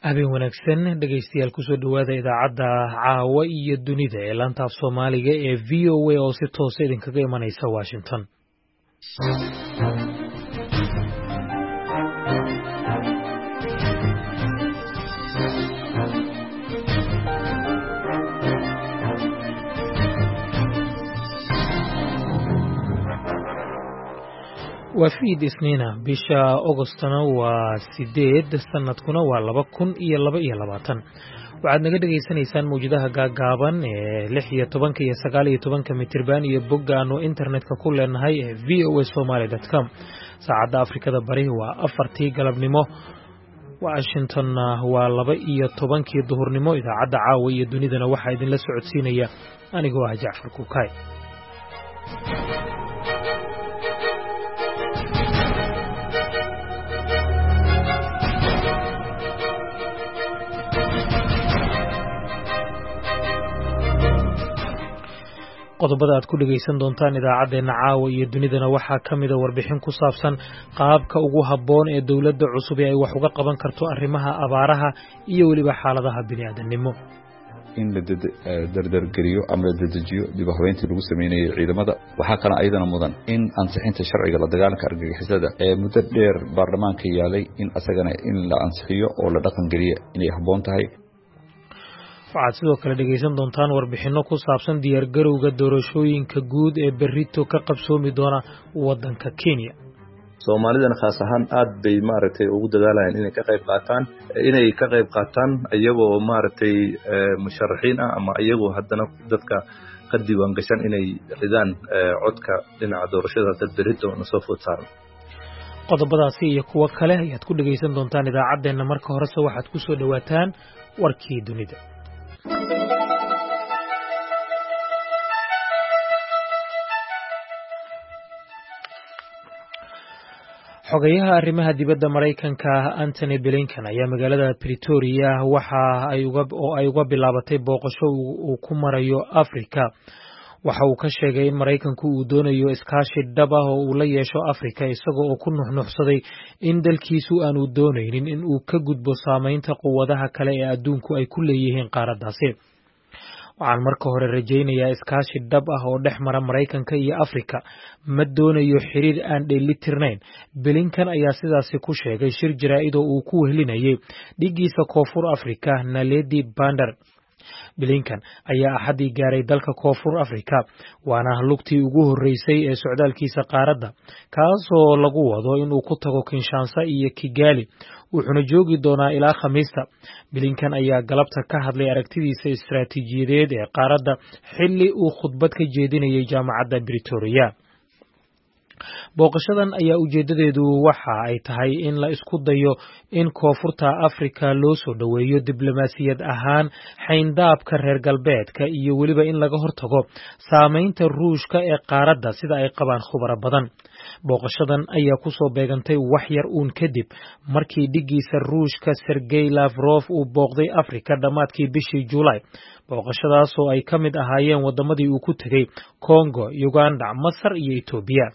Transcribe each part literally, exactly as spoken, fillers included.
Habeen wanaagsan dhegaystayaal kusoo dhawaada idaacadda caawa iyo dunida ee laanta af Soomaaliga ee V O A oo si toos ah idinkaga imanaysa Washington. waa fiid isniina bisha Augustana waa sideed sanadkuna waa laba kun iyo laba iyo labaatan waxaad naga dhageysanaysaan mawjadaha gaagaaban ee lix iyo toban iyo sagaal iyo toban mitirban iyo boggaano internetka ku leenahay ee v o a somali dot com saacadda Afrikada Bari waa afartii galabnimo Washington waa laba iyo tobankii duhurnimo idaacadda caawa iyo dunidana waxaa idinla socodsiinaya anigoo ah Jacfar Kuukay. qodobada aad ku dhageysan doontaan idaacadeena caawa iyo dunidana waxaa ka mid ah warbixin ku saabsan qaabka ugu habboon ee dawladda cusub ee ay wax uga qaban karto arrimaha abaaraha iyo weliba xaaladaha bini'aadanimo. in la dardargeliyo ama la dedejiyo dib u habeyntii lagu sameeyay ciidamada waxaa kana ayadana mudan in ansixinta sharciga la dagaalanka argagixisada ee muddo dheer baarlamaanka yaalay in asagana in la ansixiyo oo la dhaqan geliyo inay habboon tahay. waxaad sidoo kale dhegaysan doontaan warbixinno ku saabsan diyaargarowga doorashooyinka guud ee berrito ka qabsoomi doona waddanka Kenya. Soomaalidana khaas ahaan aad bay maaragtay ugu dadaalayaan inay ka qayb qaataan inay ka qayb qaataan iyagoo maaragtay musharaxiin ah ama iyagoo haddana dadka ka diiwaan gashan inay ridaan codka dhinaca doorashada dad berrito na soo food saaran. qodobadaasi iyo kuwo kale ayaad ku dhagaysan doontaan idaacadeena. marka horese waxaad ku soo dhawaataan warkii dunida. xogayaha arrimaha dibadda Mareykanka Anthony Blinken ayaa magaalada Pretoria waxa ay uga oo ay uga bilaabatay booqasho uu ku marayo Afrika. waxa uu ka sheegay in Mareykanku uu doonayo iskaashi dhab ah oo uu la yeesho Afrika isagoo oo ku nuxnuxsaday in dalkiisu aanu doonaynin in uu ka gudbo saameynta quwadaha kale ee adduunku ay ku leeyihiin qaaraddaasi. waxaan marka hore rajaynayaa iskaashi dhab ah oo dhex mara Mareykanka iyo Afrika. ma doonayo xiriir aan dheelitirnayn. Blinken ayaa sidaasi ku sheegay shir jaraa'id oo uu ku wehelinayay dhigiisa Koonfur Afrika Naledi Pandor. Blinken ayaa axadii gaaray dalka Koonfur Afrika waana lugtii ugu horeysay ee socdaalkiisa qaaradda kaasoo lagu wado inuu ku tago Kinshasa iyo Kigali wuxuuna joogi doonaa ilaa Khamiista. Blinken ayaa galabta ka hadlay aragtidiisa istiraatiijiyadeed ee qaaradda xilli uu khudbad ka jeedinayay jaamacadda Pretoria. booqashadan ayaa ujeedadeedu waxa ay tahay in la isku dayo in Koonfurta Afrika loo soo dhaweeyo diblomaasiyad ahaan xayndaabka reer galbeedka iyo weliba in laga hortago saameynta Ruushka ee qaaradda sida ay qabaan khubaro badan. booqashadan ayaa ku soo beegantay wax yar uun kadib markii dhigiisa Ruushka Sergey Lavrov uu booqday Afrika dhamaadkii bishii July. booqashadaas oo ay ka mid ahaayeen wadamadii uu ku tagay Congo, Uganda, Masar iyo Ethiopia.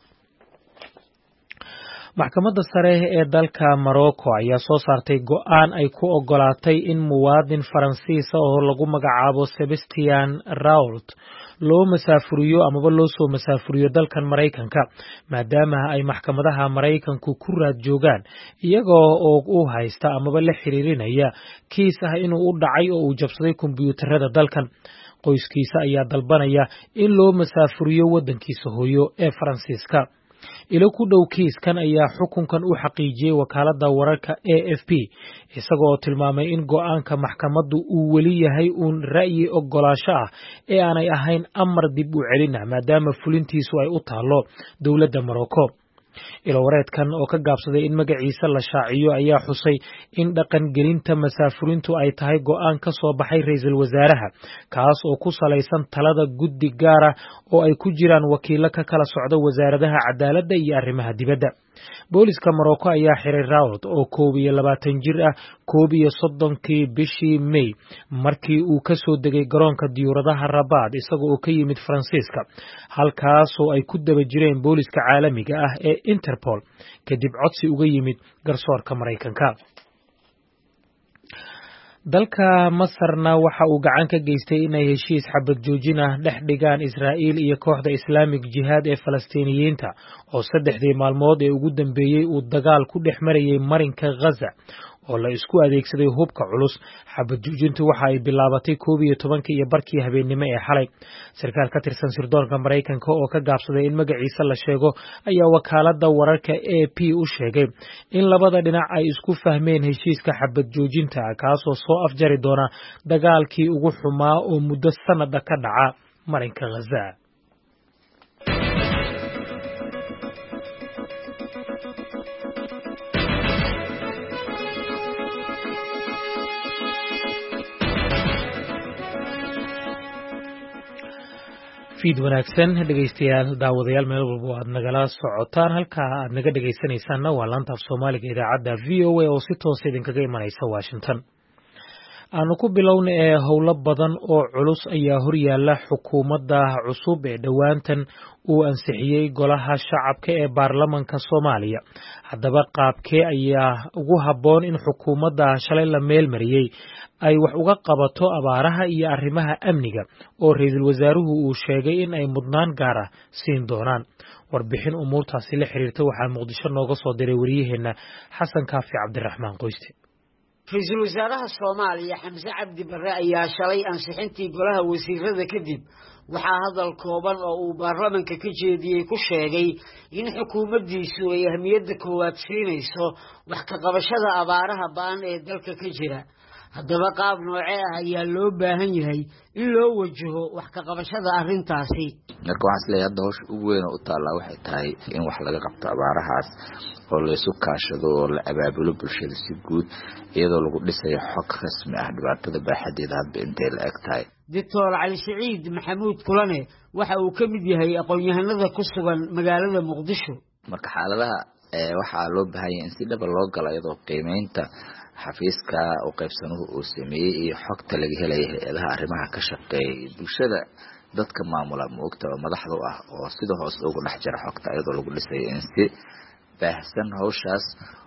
maxkamadda sare ee dalka Morocco ayaa soo saartay go'aan ay ku ogolaatay in muwaadin Faransiis ah oo lagu magacaabo Sebastian Raoult loo masaafuriyo amaba loo soo masaafuriyo dalkan Mareykanka maadaama ay maxkamadaha Mareykanku ku raad joogaan iyagoo oo u haysta amaba la xiriirinaya kiis ah inuu u dhacay oo uu jabsaday kombiyuutarada dalkan. qoyskiisa ayaa dalbanaya in loo masaafuriyo waddankiisa hooyo ee Faransiiska. ilo ku dhow kiiskan ayaa xukunkan u xaqiijiyay wakaaladda wararka A F P isagoo tilmaamay in go'aanka maxkamaddu uu weli yahay uun ra'yi ogolaasho ah ee aanay ahayn amar dib u celin ah maadaama fulintiisu ay u taalo dowladda Morocco. ilo wareedkan oo ka gaabsaday in magaciisa la shaaciyo ayaa xusay in dhaqan gelinta masaafurintu ay tahay go'aan ka soo baxay ra'iisul wasaaraha kaas oo ku salaysan talada guddi gaar ah oo ay ku jiraan wakiilo ka kala socda wasaaradaha cadaaladda iyo arrimaha dibadda. booliska Morocco ayaa xiray Raoult oo koob iyo labaatan jir ah koob iyo soddonkii bishii May markii uu ka soo degay garoonka diyaaradaha Rabat isagoo ka yimid Faransiiska halkaas oo ay ku daba jireen booliska caalamiga ah ee Interpol kadib codsi uga yimid garsoorka Mareykanka. dalka Masarna waxa uu gacan ka geystay inay heshiis xabad joojin ah dhex dhigaan Israa'iil iyo kooxda Islaamic Jihad ee Falastiiniyiinta oo saddexdii maalmood ee ugu dambeeyay uu dagaal ku dhex marayay marinka Gaza oo la isku adeegsaday hubka culus. xabad joojintu waxa ay bilaabatay koob iyo tobankii iyo barkii habeenimo ee xalay. sarkaal ka tirsan sirdoonka Mareykanka oo ka gaabsaday in magaciisa la sheego ayaa wakaaladda wararka A P u sheegay in labada dhinac ay isku fahmeen heshiiska xabad joojinta kaasoo soo afjari doona dagaalkii ugu xumaa oo muddo sanad ka dhaca marinka Gaza. fiid wanaagsan dhageystayaal daawadayaal meel walba aad nagala socotaan halka aad naga dhageysanaysaanna waa laanta af Soomaaliga idaacadda V O A oo si toos ah idinkaga imanaysa Washington. aanu ku bilowna ee howlo badan oo culus ayaa horyaala xukuumadda cusub ee dhawaantan uu ansixiyay golaha shacabka ee baarlamaanka Soomaaliya. haddaba qaabkee ayaa ugu habboon in xukuumadda shalay la meel mariyay ay wax uga qabato abaaraha iyo arrimaha amniga oo ra'iisul wasaaruhu uu sheegay in ay mudnaan gaar ah siin doonaan. warbixin umuurtaasi la xiriirta waxaa Muqdisho nooga soo diray wariyaheena Xasan Kaafi Cabdiraxmaan Qoyste. ra'iisul wasaaraha Soomaaliya Xamse Cabdi Barre ayaa shalay ansixintii golaha wasiirada kadib waxaa hadal kooban oo uu baarlamaanka ka jeediyay ku sheegay in xukuumaddiisu ay ahmiyadda koowaad siinayso wax ka qabashada abaaraha ba'an ee dalka ka jira. haddaba qaab noocee ah ayaa loo baahan yahay in loo wajaho wax ka qabashada arrintaasi. marka waxaan isleeyahay hadda hawsha ugu weyn oo u taallaa waxay tahay in wax laga qabto abaarahaas oo la isu kaashado oo la abaabulo bulshada si guud iyadoo lagu dhisayo xog rasmi ah dhibaatada baaxadeeda hadba intay la eg tahay. Doctor Cali Saciid Maxamuud Kulane waxa uu ka mid yahay aqoon-yahanada ku sugan magaalada Muqdisho. marka xaaladaha waxaa loo baahan yahay in si dhab loo galo iyadoo qiimeynta xafiiska oo qaybsanuhu uu sameeyay iyo xogta laga helay hay'adaha arrimaha ka shaqeeya bulshada dadka maamula moogta madaxda ah oo sida hoos ugu dhex jira xogta iyadoo lagu dhisay in si baahsan hawshaas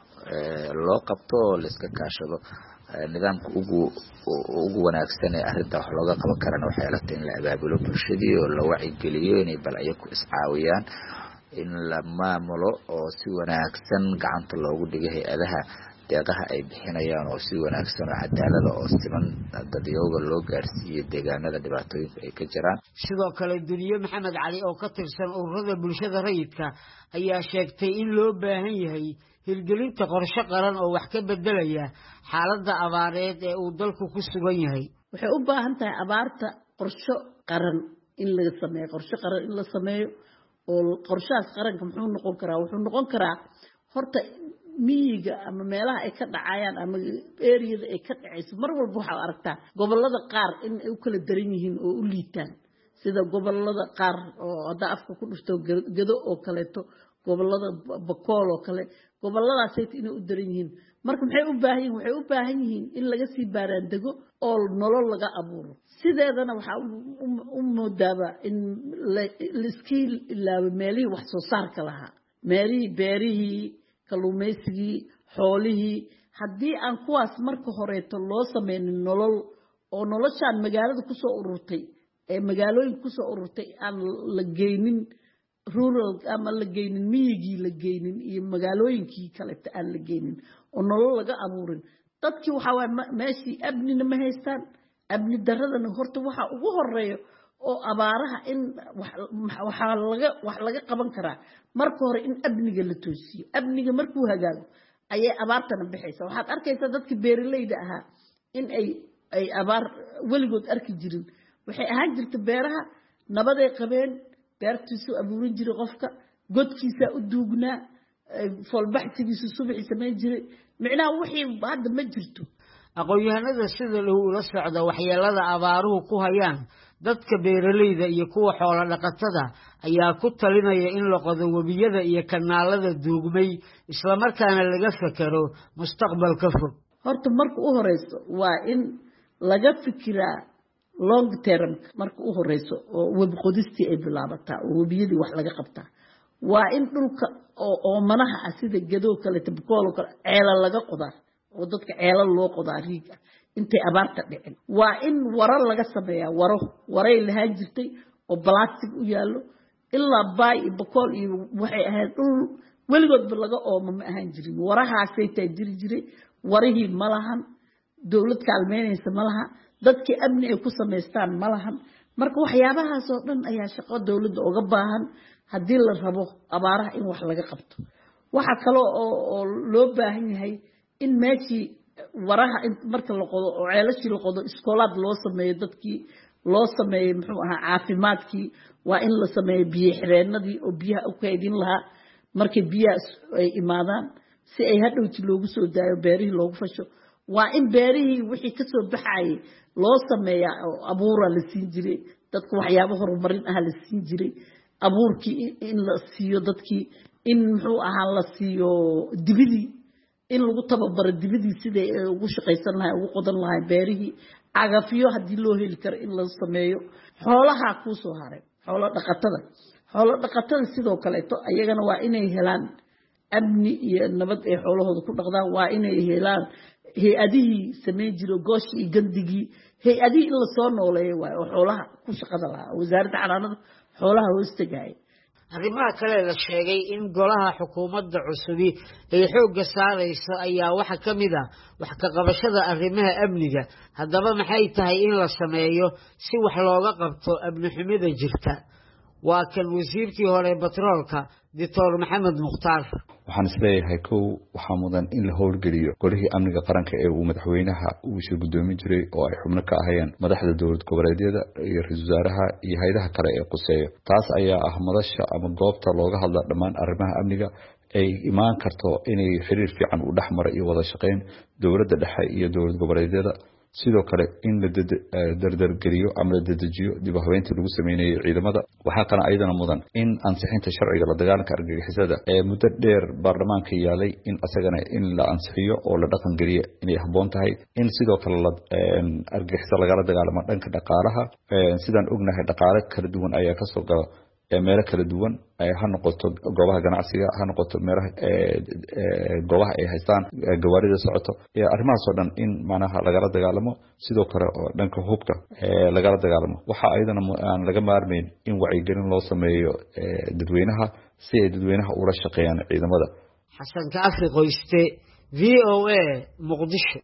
loo qabto la iska kaashado nidaamka ugu ugu wanaagsan ee arrinta wax looga qaban karana waxay la tahay in la abaabulo bulshadii oo la wacyi geliyo inay bal ayagu iscaawiyaan in la maamulo oo si wanaagsan gacanta loogu dhigo hay'adaha deeqaha ay bixinayaan oo si wanaagsan oo cadaalad oo siman dadyoga loo gaarsiiyo deegaanada dhibaatooyinka ay ka jiraan. sidoo kale Duniye Maxamed Cali oo ka tirsan ururada bulshada rayidka ayaa sheegtay in loo baahan yahay hirgelinta qorshe qaran oo wax ka bedelaya xaaladda abaareed ee uu dalku ku sugan yahay. waxay u baahan tahay abaarta qorshe qaran in la sameeyo qorshe qaran in la sameeyo oo qorshahaas qaranka muxuu noqon karaa wuxuu noqon karaa horta miyiga ama meelaha ay ka dhacayaan ama area ay ka dhacayso mar walba waxa aragtaa gobolada qaar in ay u kala daran yihiin oo u liitaan sida gobolada qaar oo hada afka ku dhufto gado oo kaleeto gobolada Bakool oo kale goboladaas ay inay u daran yihiin marka maxay u baahan yihiin waxay u baahan yihiin in laga sii baaraan dego oo nolol laga abuuro sideedana waxa u moodaaba in la iskiil ilaaba meelihii wax soo saarka lahaa meelihii beerihii kalluumaysigii xoolihii haddii aan kuwaas marka horeeto loo sameynin nolol oo noloshaan magaalada ku soo ururtay ee magaalooyinka ku soo ururtay aan la geynin rural ama la geynin miyigii la geynin iyo magaalooyinkii kale aan la geynin oo nolol laga abuurin dadkii waxa waa meeshii abnina ma haystaan abni daradana horta waxa ugu horeeyo oo abaaraha in waxa laga wax laga qaban karaa marka hore in abniga la toosiyo abniga markuu hagaago ayay abaartana bixaysaa waxaad arkaysaa dadkii beeraleyda ahaa in ay ay abaar weligood arki jirin waxay ahaan jirta beeraha nabaday qabeen beertiisu abuurin jiray qofka godkiisa u duugnaa falbaxsigiisu subaxii sameyn jiray micnaha wixii hadda ma jirto. aqoon-yahanada sida loo la socdo waxyeelada abaaruhu ku hayaan dadka beeraleyda iyo kuwa xoolo dhaqatada ayaa ku talinaya in la qodo wabiyada iyo kanaalada duugmay isla markaana laga fakaro mustaqbalka fog. horta marka u horeyso waa in laga fikiraa long term marka u horeyso oo wab qodistii ay bilaabataa oo wabiyadii wax laga qabtaa waa in dhulka oo oo manaha sida gadoo kale tabkool kale ceela laga qodaa oo dadka ceela loo qodaa riig intay abaarta dhicin waa in waro laga sameeyaa waro waray lahaan jirtay oo plastic u yaallo ilaa baay iyo boqol iyo waxay ahayd dhul weligoodba laga oomo ma ahaan jirin warahaasay taa jiri jiray warihii ma lahan dowlad kaalmeynaysa ma laha dadkii amni ay ku samaystaan ma lahan marka waxyaabahaas oo dhan ayaa shaqo dowladda uga baahan haddii la rabo abaaraha in wax laga qabto waxa kale oo loo baahan yahay in meeshii waraha marka la qodo oo ceelashii la qodo iskoolaad loo sameeyo dadkii loo sameeyo muxuu ahaa caafimaadkii waa in la sameeyo biyo xireenadii oo biyaha u kaydin lahaa markay biyaha ay imaadaan si ay hadhowti loogu soo daayo beerihii loogu fasho waa in beerihii wixii ka soo baxayay loo sameeyaa oo abuura la siin jiray dadku waxyaabo horumarin ah la siin jiray abuurkii in la siiyo dadkii in muxuu ahaa la siiyo dibidii in lagu tababaro dibidii siday ugu shaqaysan lahay ugu qodan lahay beerihii cagafyo haddii loo heli karo in la sameeyo xoolaha kuu soo haray xoolo dhaqatada xoolo dhaqatada sidoo kaleeto ayagana waa inay helaan amni iyo nabad ay xoolahooda ku dhaqdaan waa inay helaan hay-adihii samayn jiro gooshii iyo gandigii hay-adihii in lasoo nooleeyo waayo oo xoolaha ku shaqada lahaa wasaaradda xanaanada xoolaha hoos tegaya arrimaha kale la sheegay in golaha xukuumadda cusubi ay xoogga saarayso ayaa waxa ka mid ah wax ka qabashada arrimaha amniga haddaba maxay tahay in la sameeyo si wax looga qabto amni xumida jirta waa kan wasiirkii hore batroolka doctor maxamed mukhtaar waxaan isleeyahay kow waxaa mudan in la howlgeliyo golihii amniga qaranka ee uu madaxweynaha uu soo gudoomin jiray oo ay xubno ka ahayeen madaxda dowlad goboleedyada iyo ra-iisul wasaaraha iyo hay'adaha kale ee quseeyo taas ayaa ah madasha ama goobta looga hadla dhammaan arrimaha amniga ay imaan karto inay xiriir fiican u dhex maro iyo wada shaqayn dowladda dhexe iyo dowlad goboleedyada sidoo kale in la dardargeliyo ama la dedejiyo dib u habeyntii lagu sameeyay ciidamada waxa kana ayadana mudan in ansixinta sharciga la dagaalanka argagixisada ee muddo dheer baarlamaanka yaalay in asagana in la ansixiyo oo la dhaqan geliyo inay habboon tahay in sidoo kale la argagixisada lagala dagaalamo dhanka dhaqaalaha sidaan ognahay dhaqaale kala duwan ayaa ka soo gala meelo kala duwan ha noqoto goobaha ganacsiga ha noqoto meelaha goobaha ay haystaan gawaarida socoto arrimahaas oo dhan in macnaha lagala dagaalamo sidoo kale oo dhanka hubka lagala dagaalamo waxa ayadana aan laga maarmayn in wacyigelin loo sameeyo dadweynaha si ay dadweynaha ula shaqeeyaan ciidamada xasan kaafi qoyste v o a muqdisho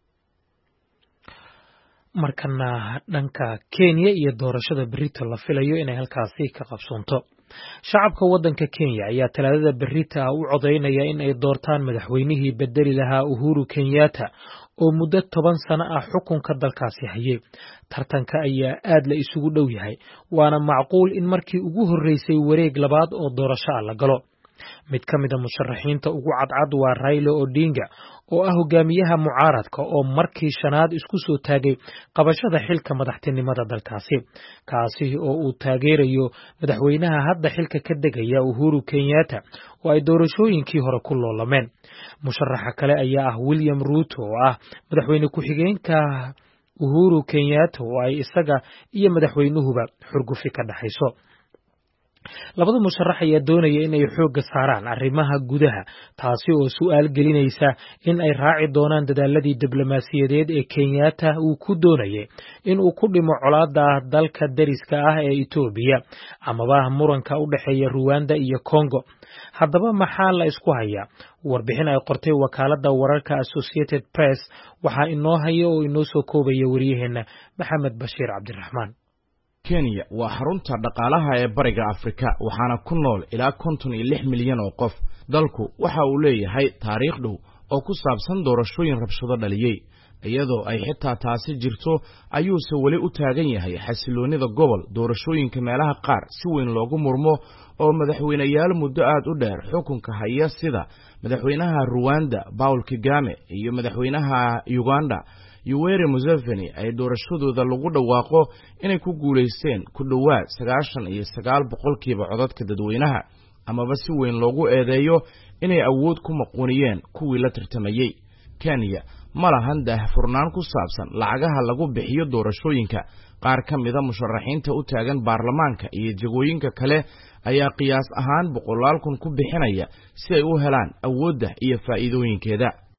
markana dhanka Kenya iyo doorashada berrito la filayo inay halkaasi ka qabsoonto shacabka waddanka Kenya ayaa talaadada berrita u codeynaya in ay doortaan madaxweynihii bedeli lahaa Uhuru Kenyatta oo muddo toban sano ah xukunka dalkaasi hayay tartanka ayaa aad la isugu dhow yahay waana macquul in markii ugu horeysay wareeg labaad oo doorasho la galo mid ka mid ah musharaxiinta ugu cadcad waa Raila Odinga oo ah hogaamiyaha mucaaradka oo markii shanaad isku soo taagay qabashada xilka madaxtinimada dalkaasi kaasi oo uu taageerayo madaxweynaha hadda xilka ka degaya Uhuru Kenyatta oo ay doorashooyinkii hore ku loolameen musharaxa kale ayaa ah William Ruto oo ah madaxweyne ku-xigeenka Uhuru Kenyatta oo ay isaga iyo madaxweynuhuba xurgufi ka dhaxayso labada musharax ayaa doonaya in ay xoogga saaraan arrimaha gudaha taasi oo su'aal gelinaysa in ay raaci doonaan dadaaladii diblomaasiyadeed ee Kenyatta uu ku doonayay in uu ku dhimo colaadda dalka dariska ah ee Ethiopia amaba muranka u dhaxeeya Rwanda iyo Congo haddaba maxaa la isku hayaa warbixin ay qortay wakaaladda wararka Associated Press waxa inoo hayo oo inoo soo koobaya wariyaheena Maxamed Bashiir Cabdiraxmaan Kenya waa xarunta dhaqaalaha ee bariga Afrika waxaana ku nool ilaa konton iyo lix milyan oo qof dalku waxa uu leeyahay taariikh dhow oo ku saabsan doorashooyin rabshado dhaliyay iyadoo ay xitaa taasi jirto ayuuse wali u taagan yahay xasiloonida gobol doorashooyinka meelaha qaar si weyn loogu murmo oo madaxweynayaal muddo aad u dheer xukunka haya sida madaxweynaha Rwanda Paul Kagame iyo madaxweynaha Uganda Yoweri Museveni ay doorashadooda lagu dhawaaqo inay ku guuleysteen ku dhawaad sagaashan iyo sagaal boqolkiiba codadka dadweynaha amaba si weyn loogu eedeeyo inay awood ku maquuniyeen kuwii la tartamayay Kenya ma lahan daahfurnaan ku saabsan lacagaha lagu bixiyo doorashooyinka qaar ka mid ah musharaxiinta u taagan baarlamaanka iyo jagooyinka kale ayaa qiyaas ahaan boqolaal kun ku bixinaya si ay u helaan awoodda iyo faa'iidooyinkeeda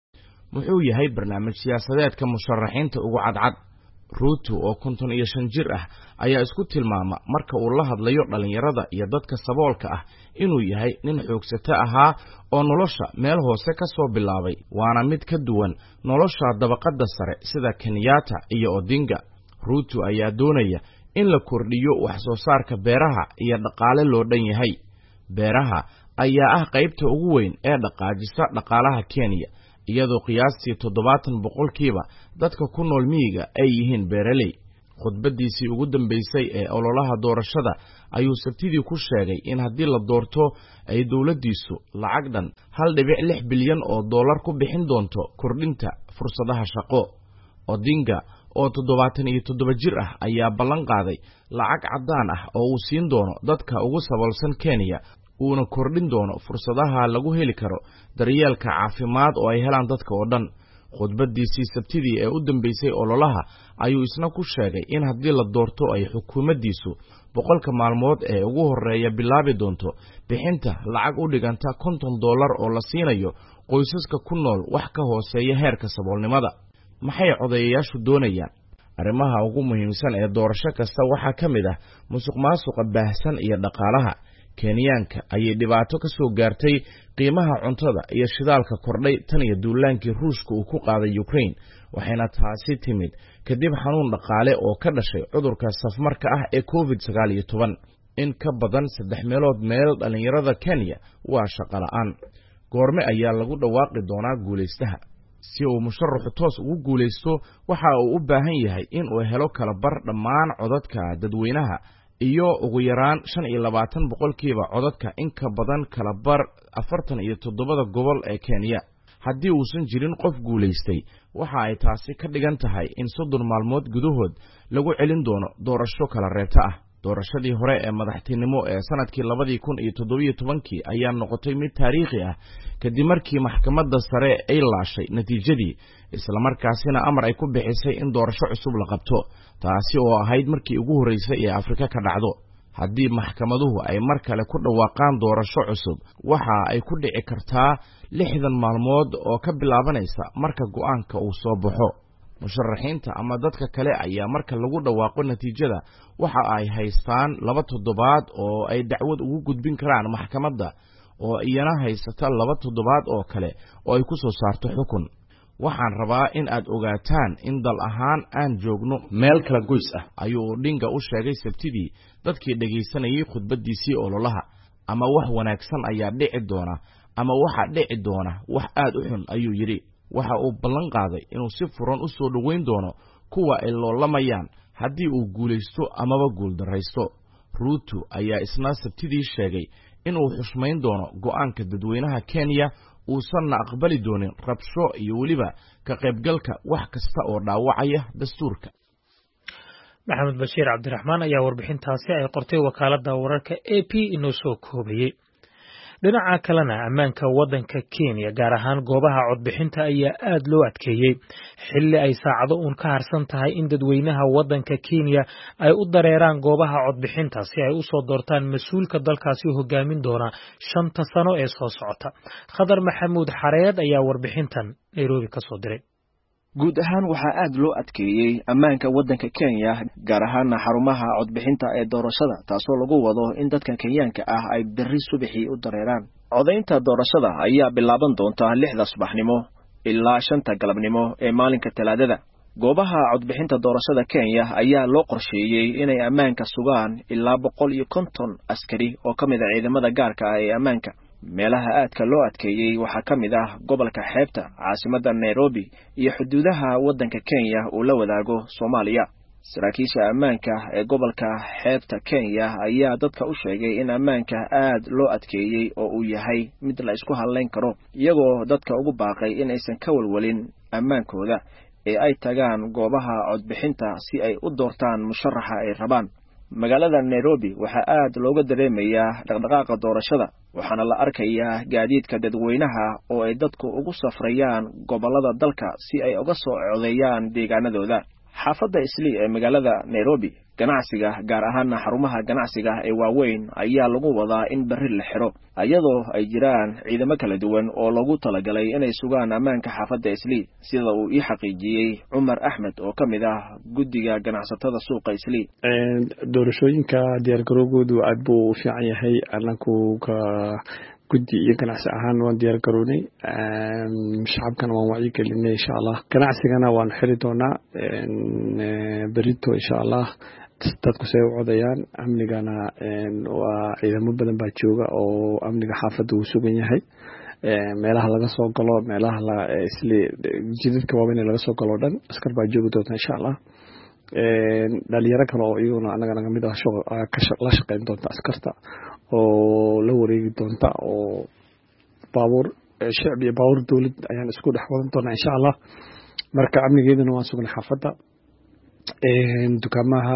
muxuu yahay barnaamij siyaasadeedka musharaxiinta ugu cadcad. Ruto oo konton iyo shan jir ah ayaa isku tilmaama marka uu la hadlayo dhalinyarada iyo dadka saboolka ah inuu yahay nin xoogsato ahaa oo nolosha meel hoose ka soo bilaabay, waana mid ka duwan nolosha dabaqada sare sida Kenyatta iyo Odinga. Ruto ayaa doonaya in la kordhiyo wax soo saarka beeraha iyo dhaqaale loo dhan yahay. Beeraha ayaa ah qaybta ugu weyn ee dhaqaajisa dhaqaalaha Kenya, iyadoo qiyaastii toddobaatan boqolkiiba dadka ku nool miyiga ay yihiin beeraley. Khudbadiisii ugu dambeysay ee ololaha doorashada ayuu Sabtidii ku sheegay in haddii la doorto ay dowladdiisu lacag dhan hal dhibic lix bilyan oo dollar ku bixin doonto kordhinta fursadaha shaqo. Odinga oo toddobaatan iyo toddoba jir ah ayaa ballan qaaday lacag caddaan ah oo uu siin doono dadka ugu saboolsan Kenya, uuna kordhin doono fursadaha lagu heli karo daryeelka caafimaad oo ay helaan dadka oo dhan. Khudbadiisii Sabtidii ee u dambeysay ololaha ayuu isna ku sheegay in haddii la doorto ay xukuumaddiisu boqolka maalmood ee ugu horeeya bilaabi doonto bixinta lacag u dhiganta konton dollar oo la siinayo qoysaska ku nool wax ka hooseeya heerka saboolnimada. Maxay codayaashu doonayaan? Arrimaha ugu muhiimsan ee doorasho kasta waxaa ka mid ah musuqmaasuqa baahsan iyo dhaqaalaha. Kenyaanka ayay dhibaato ka soo gaartay qiimaha cuntada iyo shidaalka kordhay tan iyo duulaankii Ruushka uu ku qaaday Ukraine, waxayna taasi timid kadib xanuun dhaqaale oo ka dhashay cudurka safmarka ah ee covid sagaal iyo toban. In ka badan saddex meelood meel dhalinyarada Kenya waa shaqo la'aan. Goorme ayaa lagu dhawaaqi doonaa guulaystaha? Si uu musharaxu toos ugu guulaysto, waxa uu u baahan yahay in uu helo kala bar dhammaan codadka dadweynaha iyo ugu yaraan shan iyo labaatan boqolkiiba codadka in ka badan kala bar afartan iyo toddobada gobol ee Kenya. Haddii uusan jirin qof guulaystay, waxa ay taasi ka dhigan tahay in soddon maalmood gudahood lagu celin doono doorasho kala reebta ah. Doorashadii hore ee madaxtinimo ee sanadkii labadii kun iyo toddobiyo tobankii ayaa noqotay mid taariikhi ah kadib markii maxkamadda sare ay laashay natiijadii, isla markaasina amar ay ku bixisay in doorasho cusub la qabto, taasi oo ahayd markii ugu horeysay ee Afrika ka dhacdo. Haddii maxkamaduhu ay mar kale ku dhawaaqaan doorasho cusub, waxa ay ku dhici kartaa lixdan maalmood oo ka bilaabanaysa marka go'aanka uu soo baxo. Musharaxiinta ama dadka kale ayaa marka lagu dhawaaqo natiijada waxa ay haystaan laba toddobaad oo ay dacwad ugu gudbin karaan maxkamadda, oo iyana haysata laba toddobaad oo kale oo ay ku soo saarto xukun. Waxaan rabaa in aad ogaataan in dal ahaan aan joogno meel kala goys ah, ayuu Odinga u sheegay Sabtidii dadkii dhageysanayay khudbadiisii ololaha. Ama wax wanaagsan ayaa dhici doona ama waxa dhici doona wax aad u xun, ayuu yiri. Waxa uu ballan qaaday inuu si furan u soo dhaweyn doono kuwa ay loolamayaan haddii uu guulaysto amaba guuldarraysto. Ruto ayaa isna Sabtidii sheegay inuu xushmayn doono go'aanka dadweynaha Kenya, uusanna aqbali doonin rabsho iyo weliba ka qaybgalka wax kasta oo dhaawacaya dastuurka. Maxamed Bashiir Cabdiraxmaan ayaa warbixintaasi ay qortay wakaaladda wararka A P inoo soo koobayay. Dhinaca kalena ammaanka waddanka Kenya gaar ahaan goobaha codbixinta ayaa aad loo adkeeyey xilli ay saacado uun ka harsan tahay in dadweynaha waddanka Kenya ay u dareeraan goobaha codbixinta si ay u soo doortaan mas'uulka dalkaasi hogaamin doona shanta sano ee soo socota. Khadar Maxamuud Xareed ayaa warbixintan Nairobi ka soo diray. guud ahaan waxaa aad loo adkeeyey ammaanka waddanka Kenya gaar ahaan xarumaha codbixinta ee doorashada, taasoo lagu wado in dadka Kenyaanka ah ay berri subaxii u dareeraan. Codaynta doorashada ayaa bilaaban doonta lixda subaxnimo ilaa shanta galabnimo ee maalinka Talaadada. Goobaha codbixinta doorashada Kenya ayaa loo qorsheeyey inay ammaanka sugaan ilaa boqol iyo konton askari oo ka mid ah ciidamada gaarka ah ee ammaanka. meelaha aadka loo adkeeyey waxaa ka mid ah gobolka xeebta, caasimadda Nairobi iyo xuduudaha waddanka Kenya uu la wadaago Soomaaliya. Saraakiisha ammaanka ee gobolka xeebta Kenya ayaa dadka u sheegay in ammaanka aad loo adkeeyey oo uu yahay mid la isku halayn karo, iyagoo dadka ugu baaqay in aysan ka walwalin ammaankooda ee ay tagaan goobaha codbixinta si ay u doortaan musharaxa ay rabaan. magaalada Nairobi waxaa aad looga dareemayaa dhaqdhaqaaqa doorashada, waxaana la arkayaa gaadiidka dadweynaha oo ay dadku ugu safrayaan gobolada dalka si ay uga soo codeeyaan deegaanadooda. xaafadda Islii ee magaalada Nairobi ganacsiga gaar ahaan xarumaha ganacsiga ee waaweyn ayaa lagu wadaa in berri la xiro iyadoo ay jiraan ciidamo kala duwan oo lagu talagalay inay sugaan ammaanka xaafadda Islii sida uu ii xaqiijiyay Umar Ahmed oo kamid ah guddiga ganacsatada suuqa Islii. doorashooyinka diyaar garowgoodu aad buu u fiican yahay anaku ka guddi iyo ganacsi ahaan waan diyaar garownay shacabkana waan wacyi gelinay insha Allah ganacsigana waan xiri doonaa berito insha Allah dadku say u codayaan amnigana waa ciidamo badan baa jooga oo amniga xaafadda uu sugan yahay meelaha laga soo galo meelaha la Islii jidadka waaweyn laga soo galo dhan askar baa jooga doonta insha Allah dhalinyaro kale oo iyaguna anaga naga mid ah la shaqeyn doonta askarta oo la wareegi doonta oo baabuur shacbi iyo baabuur dawlad ayaan isku dhex wadan doonaa insha Allah marka amnigeedana waan sugnay xaafadda dukaamaha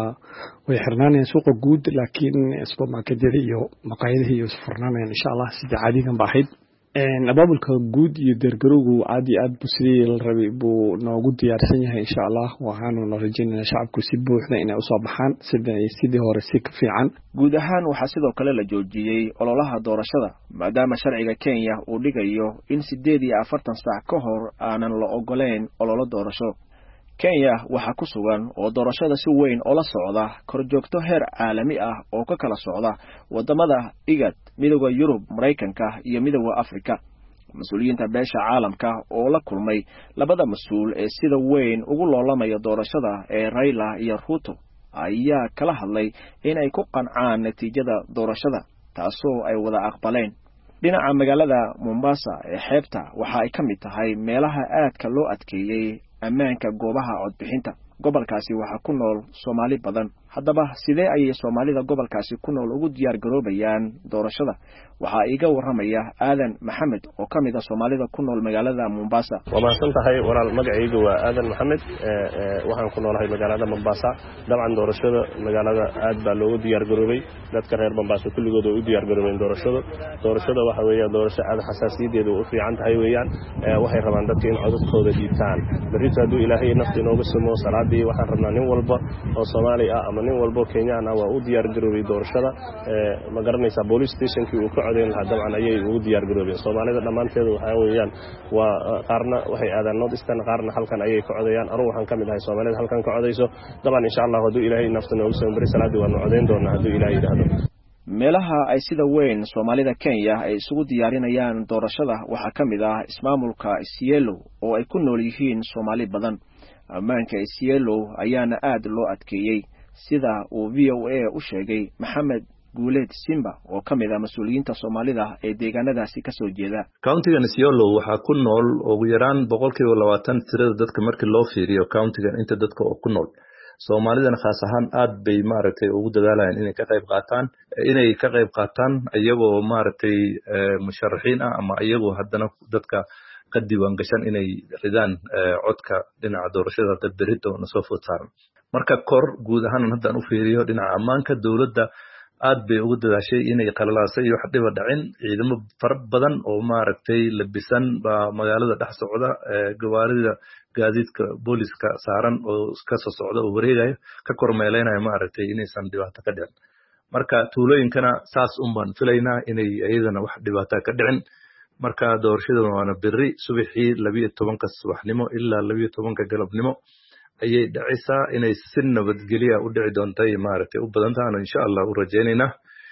way xirnaanayaan suuqa guud laakiin supermarketyada iyo maqaayadaha iyo furnaanayaan insha Allah sida caadigan ba ahayd abaabulka guud iyo diyaargarowgu aad iyo aad buu sidii la rabay buu noogu diyaarsan yahay insha Allah waxaanu noo rajaynaynaa shacabku si buuxda inay usoo baxaan sidii sidii hore si ka fiican. guud ahaan waxaa sidoo kale la joojiyey ololaha doorashada maadaama sharciga Kenya uu dhigayo in sideed iyo afartan saac ka hor aanan la ogoleyn ololo doorasho. Kenya waxa ku sugan oo doorashada si weyn oo la socda korjoogto heer caalami ah oo ka kala socda wadamada IGAD, midowga Yurub, Mareykanka iyo midowga Afrika. Mas'uuliyiinta beesha caalamka oo la kulmay labada mas'uul ee sida weyn ugu loolamaya doorashada ee Raila iyo Ruto ayaa kala hadlay in ay ku qancaan natiijada doorashada taasoo ay wada aqbaleen. dhinaca magaalada Mombasa ee xeebta waxa ay kamid tahay meelaha aadka loo adkeeyay ammaanka goobaha codbixinta. gobolkaasi waxa ku nool Soomaali badan. haddaba sidee ay Soomaalida gobolkaasi ku nool ugu diyaar garoobayaan doorashada? waxa iga waramaya Aadan Maxamed oo kamid ah Soomaalida ku nool magaalada Mombasa. waa maasan tahay walaal, magacaygu waa Aadan Maxamed, waxaan ku noolahay magaalada Mombasa. dabcan doorashada magaalada aad baa loogu diyaar garoobay. dadka reer Mombasa kulligood oo u diyaar garoobeen doorashada. doorashada waxa weeye doorasho aad xasaasiyadeedu u fiican tahay weeyaan. waxay rabaan dadka in codadkooda dhiibtaan. berrito hadduu Ilaahay nafti inooga simo salaadii waxaan rabnaa nin walba oo Soomaali ah ama nin walba Kenyan ah waa u diyaar garoobay doorashada. ma garanaysaa police stationkii uu ka codeyn lahaa dabcan ayay ugu diyaar garoobeen. Soomaalida dhammaanteedu waxa weeyaan waa qaarna waxay aadaan North Eastern, qaarna halkan ayay ka codayaan. anigu waxaan kamid ahay Soomaalida halkan ka codayso. dabcan insha Allah hadduu Ilaahay nafti inooga simo bari salaadii waan codeyn doonaa hadduu Ilaahay yiraahdo. meelaha ay sida weyn Soomaalida Kenya ay isugu diyaarinayaan doorashada waxa kamid ah ismaamulka Isiolo oo ay ku nool yihiin Soomaali badan. ammaanka Isiolo ayaana aad loo adkeeyay sida uu V O A u sheegay Maxamed Guuleed Simba oo kamid ah mas'uuliyiinta Soomaalida ee deegaanadaasi ka soo jeeda. countiga Isiolo waxa ku nool ugu yaraan boqolkiiba labaatan tirada dadka markii loo fiiriyo countiga inta dadka oo ku nool. Soomaalidana khaas ahaan aad bay maaragtay ugu dadaalayaan inay ka qayb qaataan inay ka qayb qaataan iyagoo maaragtay musharaxiin ah ama iyagoo haddana dadka ka diiwaan gashan inay ridaan codka dhinaca doorashada dadberito na soo food saaran. marka kor guud ahaan haddaan u fiiriyo dhinaca ammaanka dawladda aad bay ugu dadaashay inay qalalaasay wax dhiba dhacin. ciidamo fara badan oo maaragtay labisan baa magaalada dhex socda, gawaarida gaadiidka booliska saaran oo ka soo socda oo wareegaya ka kormeelaynaya maaragtay inaysan dhibaato ka dhicin. marka tuulooyinkana saas un baan filaynaa inay iyadana wax dhibaato ka dhicin. marka doorashada waana berri subaxii labiyo tobanka subaxnimo ilaa labiyo tobanka galabnimo ayay dhacaysaa. inay si nabadgelyo u dhici doontay maaragtay u badan tahay insha Allah u rajaynaynaa.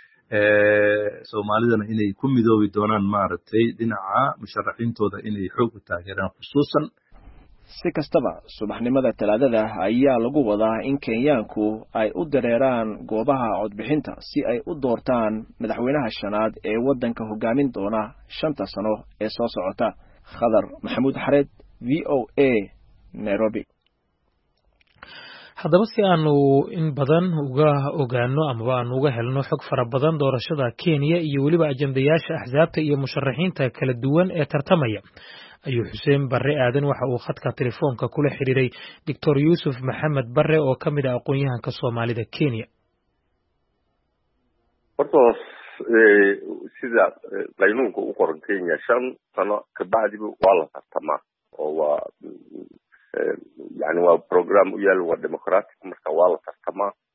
Soomaalidana inay ku midoobi doonaan maaragtay dhinaca musharaxiintooda inay xoog u taageeraan khusuusan. si kastaba subaxnimada talaadada ayaa lagu wadaa in Kenyaanku ay u dareeraan goobaha codbixinta si ay u doortaan madaxweynaha shanaad ee wadanka hogaamin doona shanta sano ee soo socota. Khadar Maxamuud Xareed, V O A, Nairobi. haddaba si aanu in badan uga ogaano ama aan uga helno xog fara badan doorashada Kenya iyo waliba ajandayaasha axsaabta iyo musharaxiinta kala duwan ee tartamaya ayuu Xuseen Barre Aadan waxa uu khadka telefoonka kula xiriiray Doctor Yusuf Maxamed Barre oo kamid ah aqoon-yahanka Soomaalida Kenya. horta sida qaynuunka u qoran Kenya shan sano ka bacdi waa la tartamaa oo waa يعني waa program u yaal waa democratic marka waa la tartamaa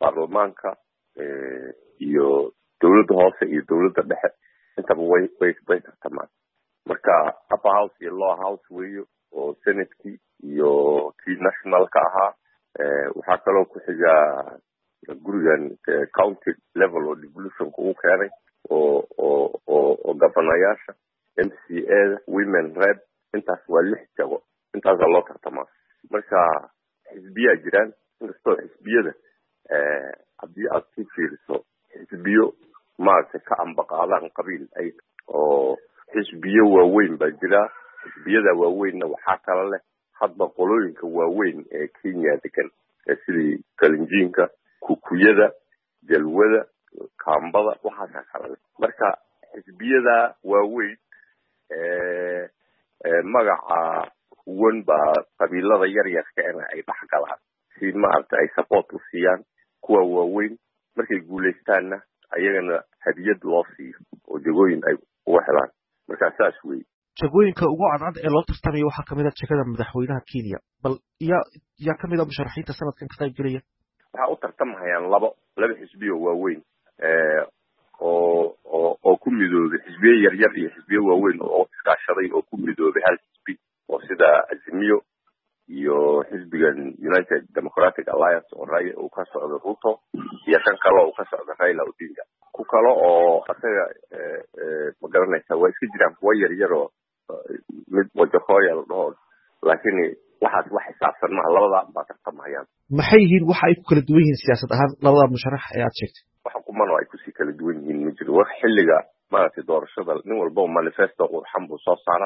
baarlamaanka iyo dowladda hoose iyo dowladda dhexe intaba way way way tartamaan marka upper house iyo lower house weeyo oo senate-kii iyo kii nationalka ahaa waxaa kaloo ku xiga gurigan county level oo devolutionka uu keenay oo oo oo gabanayaasha M C A women rep intaas waa lix jago intaas loo tartamaa marka xisbiya jiraan inkastoo xisbiyada haddii aad ku fiiriso xisbiyo maaragtay ka ambaqaadaan qabiil ay oo xisbiyo waaweyn baa jira xisbiyada waaweynna waxaa kala leh hadba qolooyinka waaweyn ee Kenya degan sidii kalinjiinka kukuyada jalwada kaambada waxaas kala leh marka xisbiyada waaweyn ee magaca wan baa qabiilada yar yarka ay dhaxgalaan si maaragtay ay support u siiyaan kuwa waaweyn markay guuleystaanna ayagana hadiyad loo siiyo oo jagooyin ay uga helaan marka saas weeye jagooyinka ugu cadcad ee loo tartamayo waxaa kamid ah jagada madaxweynaha Kenya bal yaa yaa kamid ah musharaxiinta sanadkan ka qaybgalaya waxaa u tartamayaan labo laba xisbiyo waaweyn ee oo oo oo ku midoobay xisbiyo yar yar iyo xisbiyo waaweyn oo iskaashaday oo ku midoobay hal xisbi oo sida Azimio iyo xisbigan United Democratic Alliance oo raaya uu ka socdo Ruto iyo kan kale oo ka socdo Raila Odinga ku kale oo asaga ma garanaysa way iska jiraan kuwa yar yar oo mid wajahoya la dhaho laakiin waxaas wax xisaabsan ma labada ba tartamayaan maxay yihiin waxa ay ku kala duwan yihiin siyaasad ahaan labada musharax ee aad sheegtay waxa kuma ay ku sii kala duwan yihiin ma jiro wax xilliga maaragtay doorashada nin walba manifesto uu xambu soo saara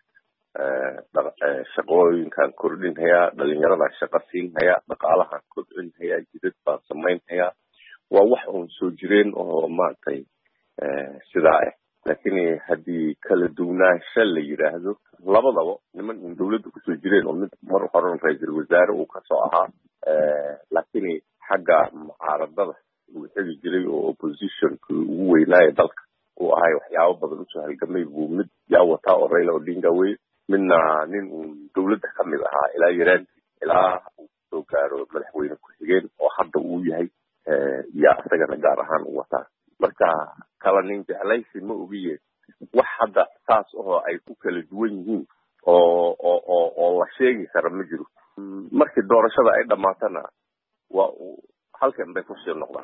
shaqooyinkan kordhinaya dhalinyarada shaqo siinaya dhaqaalaha kordhinaya jidad baa samaynaya waa wax uun soo jireen oo maaragtay sidaa ah laakiin haddii kala duwanaansho la yidhaahdo labadaba niman in dawladda kusoo jireen oo mid mar horan ra-iisul wasaare uu kasoo ahaa laakiin xagga mucaaradada uu xigi jiray oo oppositionka ugu weynaayo dalka uu ahay waxyaabo badan usoo halgamay buu mid yaa wataa oo Raila Odinga wey midna nin uu dawladda ka mid ahaa ilaa yaraan ilaa uu soo gaaro madaxweyne ku-xigeen oo hadda uu yahay yaa isagana gaar ahaan u wataa marka kala nin jeclaysi ma ogiye wax hadda saas oo ay ku kala duwan yihiin oo oo oo oo la sheegi kara ma jiro markii doorashada ay dhamaatana waa halkan bay kusii noqdaan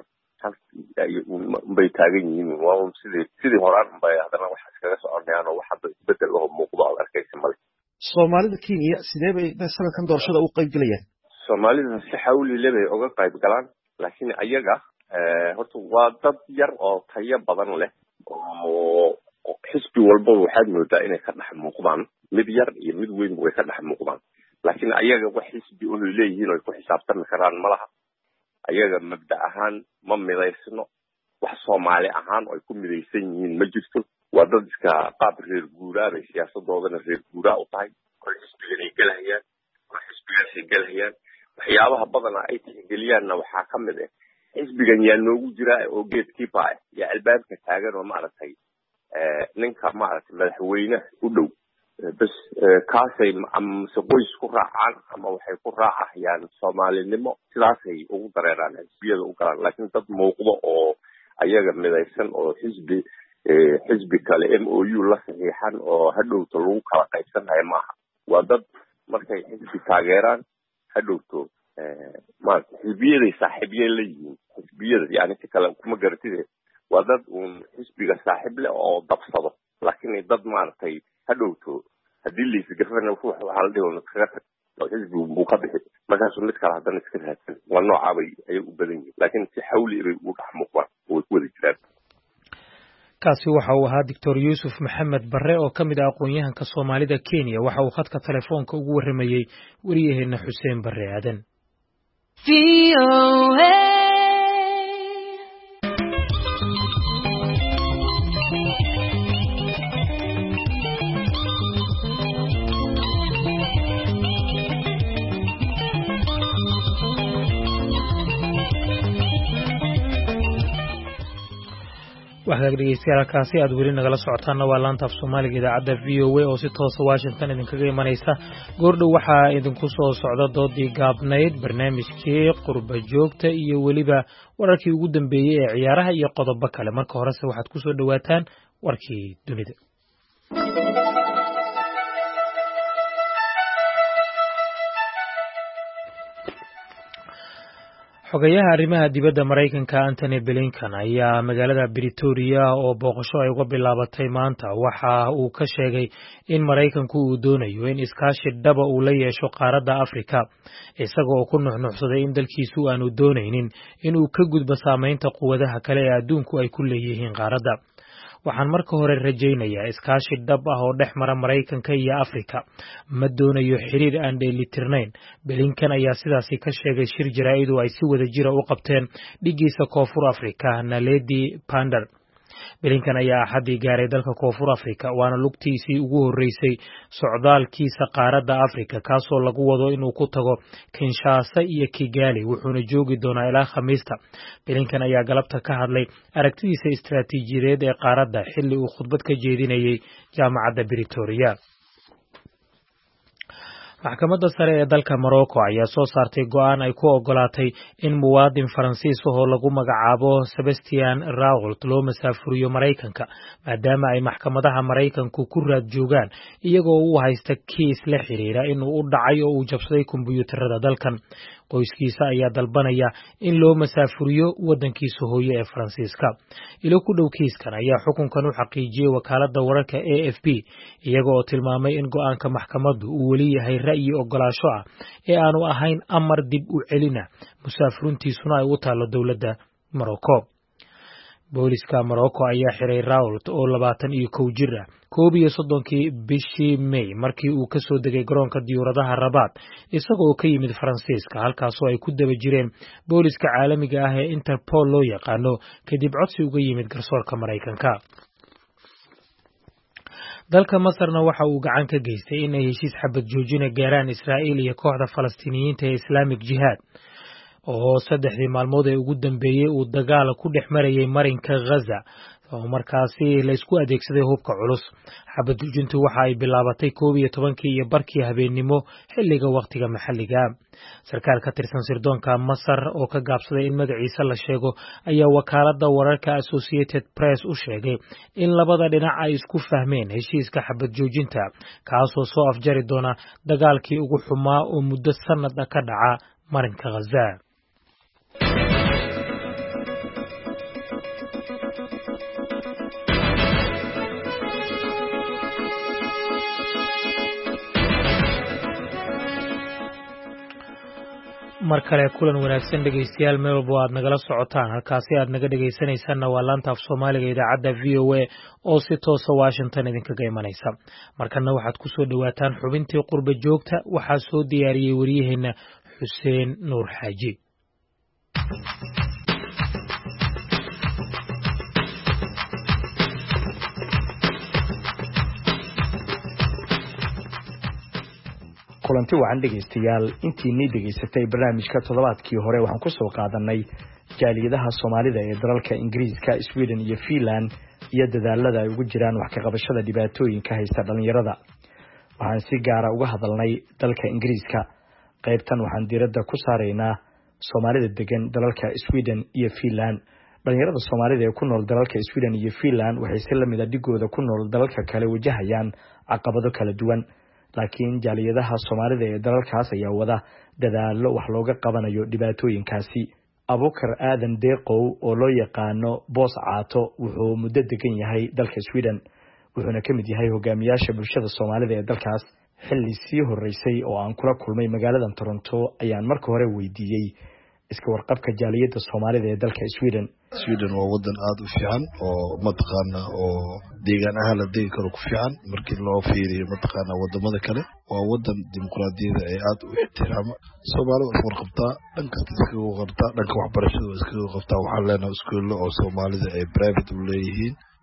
bay taagan yihiin waa sidii sidii horaan bay haddana wax iskaga soconayaan oo wax hadda isbedel oo muuqdo aad arkaysa male Soomaalida Kenya sidee bay sanadkan doorashada u qayb galayaan Soomaalida si xawli leh bay uga qayb galaan laakiin ayaga horta waa dad yar oo tayo badan leh oo xisbi walba waxaad moodaa inay ka dhex muuqdaan mid yar iyo mid weyn way ka dhex muuqdaan laakiin ayaga wax xisbi oo leeyihiin oo ku xisaabtami karaan malaha ayaga mabda ahaan ma midaysno wax Soomaali ahaan oo ku midaysan yihiin ma jirto waa dad iska qaab reer guuraa ay siyaasadoodana reer guuraa u tahay oo xisbiga galayaan oo xisbiga galayaan waxyaabaha badan ay tixgeliyaanna waxaa ka mid ah xisbigan yaa noogu jira oo geedkiiba ah yaa albaabka taagan oo maaragtay ninka maaragtay madaxweyne u dhow bas kaasay amase qoys ku raacaan ama waxay ku raacayaan Soomaalinimo sidaasay ugu dareeraan xisbiyada u galaan laakiin dad muuqdo oo ayaga midaysan oo xisbi xisbi kale M O U la saxiixan oo hadhowto lagu kala qaybsanayo maaha waa dad markay xisbi taageeraan hadhowto maaragtay xisbiyaday saaxiibye leeyihiin xisbiyada yani si kale kuma garatide waa dad uun xisbiga saaxiib leh oo dabsado laakiin dad maaragtay hadhowto haddii la isgafana waxaa la dhihi kaga tag oo xisbi buu ka bixi markaasuu mid kale haddana iska raadsan waa noocaa bay ayay u badan yihiin laakiin si xawli bay ugu dhex muuqdaan oo way ku wada jiraan kaasi waxa uu ahaa Doctor Yusuf Maxamed Barre oo ka mid ah aqoon-yahanka Soomaalida Kenya waxa uu khadka telefoonka ugu waramayay wariyaheena Xuseen Barre Aadan waxaad dhegeystayaal kaasi aad weli nagala socotaan waa laanta af Soomaaliga idaacada V O A oo si toos ah Washington idinkaga imanaysa goordhow waxa idinku soo socda doodii gaabnayd barnaamijkii qurba joogta iyo weliba wararkii ugu dambeeyay ee ciyaaraha iyo qodobo kale marka horese waxaad ku soo dhawaataan warkii dunida xogayaha arrimaha dibadda Mareykanka Anthony Blinken ayaa magaalada Pretoria oo booqasho ay uga bilaabatay maanta waxa uu ka sheegay in Mareykanku uu doonayo in iskaashi dhaba uu la yeesho qaaradda Afrika isagoo ku nuxnuxsaday in dalkiisu aanu doonaynin in uu ka gudbo saameynta quwadaha kale ee adduunku ay ku leeyihiin qaaradda waxaan marka hore rajaynayaa iskaashi dhab ah oo dhex mara Mareykanka iyo Afrika ma doonayo xiriir aan dheelitirnayn Blinken ayaa sidaasi ka sheegay shir jaraa'id oo ay si wada jira u qabteen dhigiisa Koonfur Afrika Naledi Pandor Blinken ayaa axadii gaaray dalka Koonfur Afrika waana lugtiisii ugu horeysay socdaalkiisa qaaradda Afrika kaasoo lagu wado inuu ku tago Kinshasa iyo Kigali wuxuuna joogi doonaa ilaa Khamiista Blinken ayaa galabta ka hadlay aragtidiisa istiraatiijiyadeed ee qaaradda xilli uu khudbad ka jeedinayay jaamacadda Pretoria maxkamadda sare ee dalka Morocco ayaa soo saartay go'aan ay ku ogolaatay in muwaadin Faransiis ah oo lagu magacaabo Sebastian Raoult loo masaafuriyo Mareykanka maadaama ay maxkamadaha Mareykanku ku raad joogaan iyagoo uu haysta kiis la xiriira inuu u dhacay oo uu jabsaday kombiyuutarada dalkan qoyskiisa ayaa dalbanaya in loo masaafuriyo wadankiisa hooyo ee Faransiiska ilo ku dhow kiiskan ayaa xukunkan u xaqiijiyay wakaaladda wararka A F P iyaga oo tilmaamay in go'aanka maxkamaddu uu weli yahay ra'yi ogolaasho ah ee aanu ahayn amar dib u celina musaafurintiisuna ay u taalo dowladda Morocco booliska Morocco ayaa xiray Raoult oo labaatan iyo kow jir ah koob iyo soddonkii bishii May markii uu ka soo degay garoonka diyaaradaha Rabat isagoo ka yimid Faransiiska halkaasoo ay ku daba jireen booliska caalamiga ah ee Interpol loo yaqaano kadib codsi uga yimid garsoorka Mareykanka dalka Masarna waxa uu gacan ka geystay in ay heshiis xabad joojina gaaraan Israa'iil iyo kooxda Falastiiniyiinta ee Islamic Jihad oo saddexdii maalmood ee ugu dambeeyay uu dagaal ku dhex marayay marinka Gaza oo markaasi la isku adeegsaday hubka culus xabad joojintu waxa ay bilaabatay koob iyo tobankii iyo barkii habeenimo xilliga waqtiga maxalliga sarkaal ka tirsan sirdoonka Masar oo ka gaabsaday in magaciisa la sheego ayaa wakaaladda wararka Associated Press u sheegay in labada dhinac ay isku fahmeen heshiiska xabad joojinta kaasoo soo afjari doona dagaalkii ugu xumaa oo muddo sanad ah ka dhaca marinka Gaza mar kale kulan wanaagsan dhegeystayaal meel walba aad nagala socotaan halkaasi aad naga dhegeysanaysaanna waa laanta af Soomaaliga idaacadda V O A oo si toos ah Washington idinkaga imanaysa markana waxaad ku soo dhawaataan xubintii qurba joogta waxaa soo diyaariyay wariyaheena Xuseen Nuur Xaaji kulanti wacan dhegeystayaal intii ni dhageysatay barnaamijka toddobaadkii hore waxaan ku soo qaadanay jaaliyadaha Soomaalida ee dalalka Ingiriiska, Sweden iyo Finland iyo dadaalada ay ugu jiraan wax ka qabashada dhibaatooyinka haysta dhalinyarada. Waxaan si gaar ah uga hadalnay dalka Ingiriiska. Qaybtan waxaan diiradda ku saareynaa Soomaalida degan dalalka Sweden iyo Finland. Dhalinyarada Soomaalida ee ku nool dalalka Sweden iyo Finland waxay si lamid ah digooda ku nool dalalka kale wajahayaan caqabado kala duwan. laakiin jaaliyadaha Soomaalida ee dalalkaas ayaa wada dadaalo wax looga qabanayo dhibaatooyinkaasi. Abukar Aadan Deeqow oo loo yaqaano Boos Caato wuxuu muddo degan yahay dalka Sweden wuxuuna ka mid yahay hogaamiyaasha bulshada Soomaalida ee dalkaas. Xilli sii horeysay oo aan kula kulmay magaalada Toronto ayaan marka hore weydiiyay iska warqabka jaaliyada Soomaalida ee dalka Sweden. Sweden waa wadan aad u fiican oo mataqaana oo deegaan ahaan la deegi karo ku fiican markii loo fiiriyo mataqaana wadamada kale. Waa wadan dimuqraadiyadda ay aad u ixtiraamo. Soomaalida wax warqabtaa dhan kasta iskaga warqabtaa dhanka waxbarashada iskaga warqabtaa. Waxaan leenahay iskuulo oo Soomaalida ay private u leeyihiin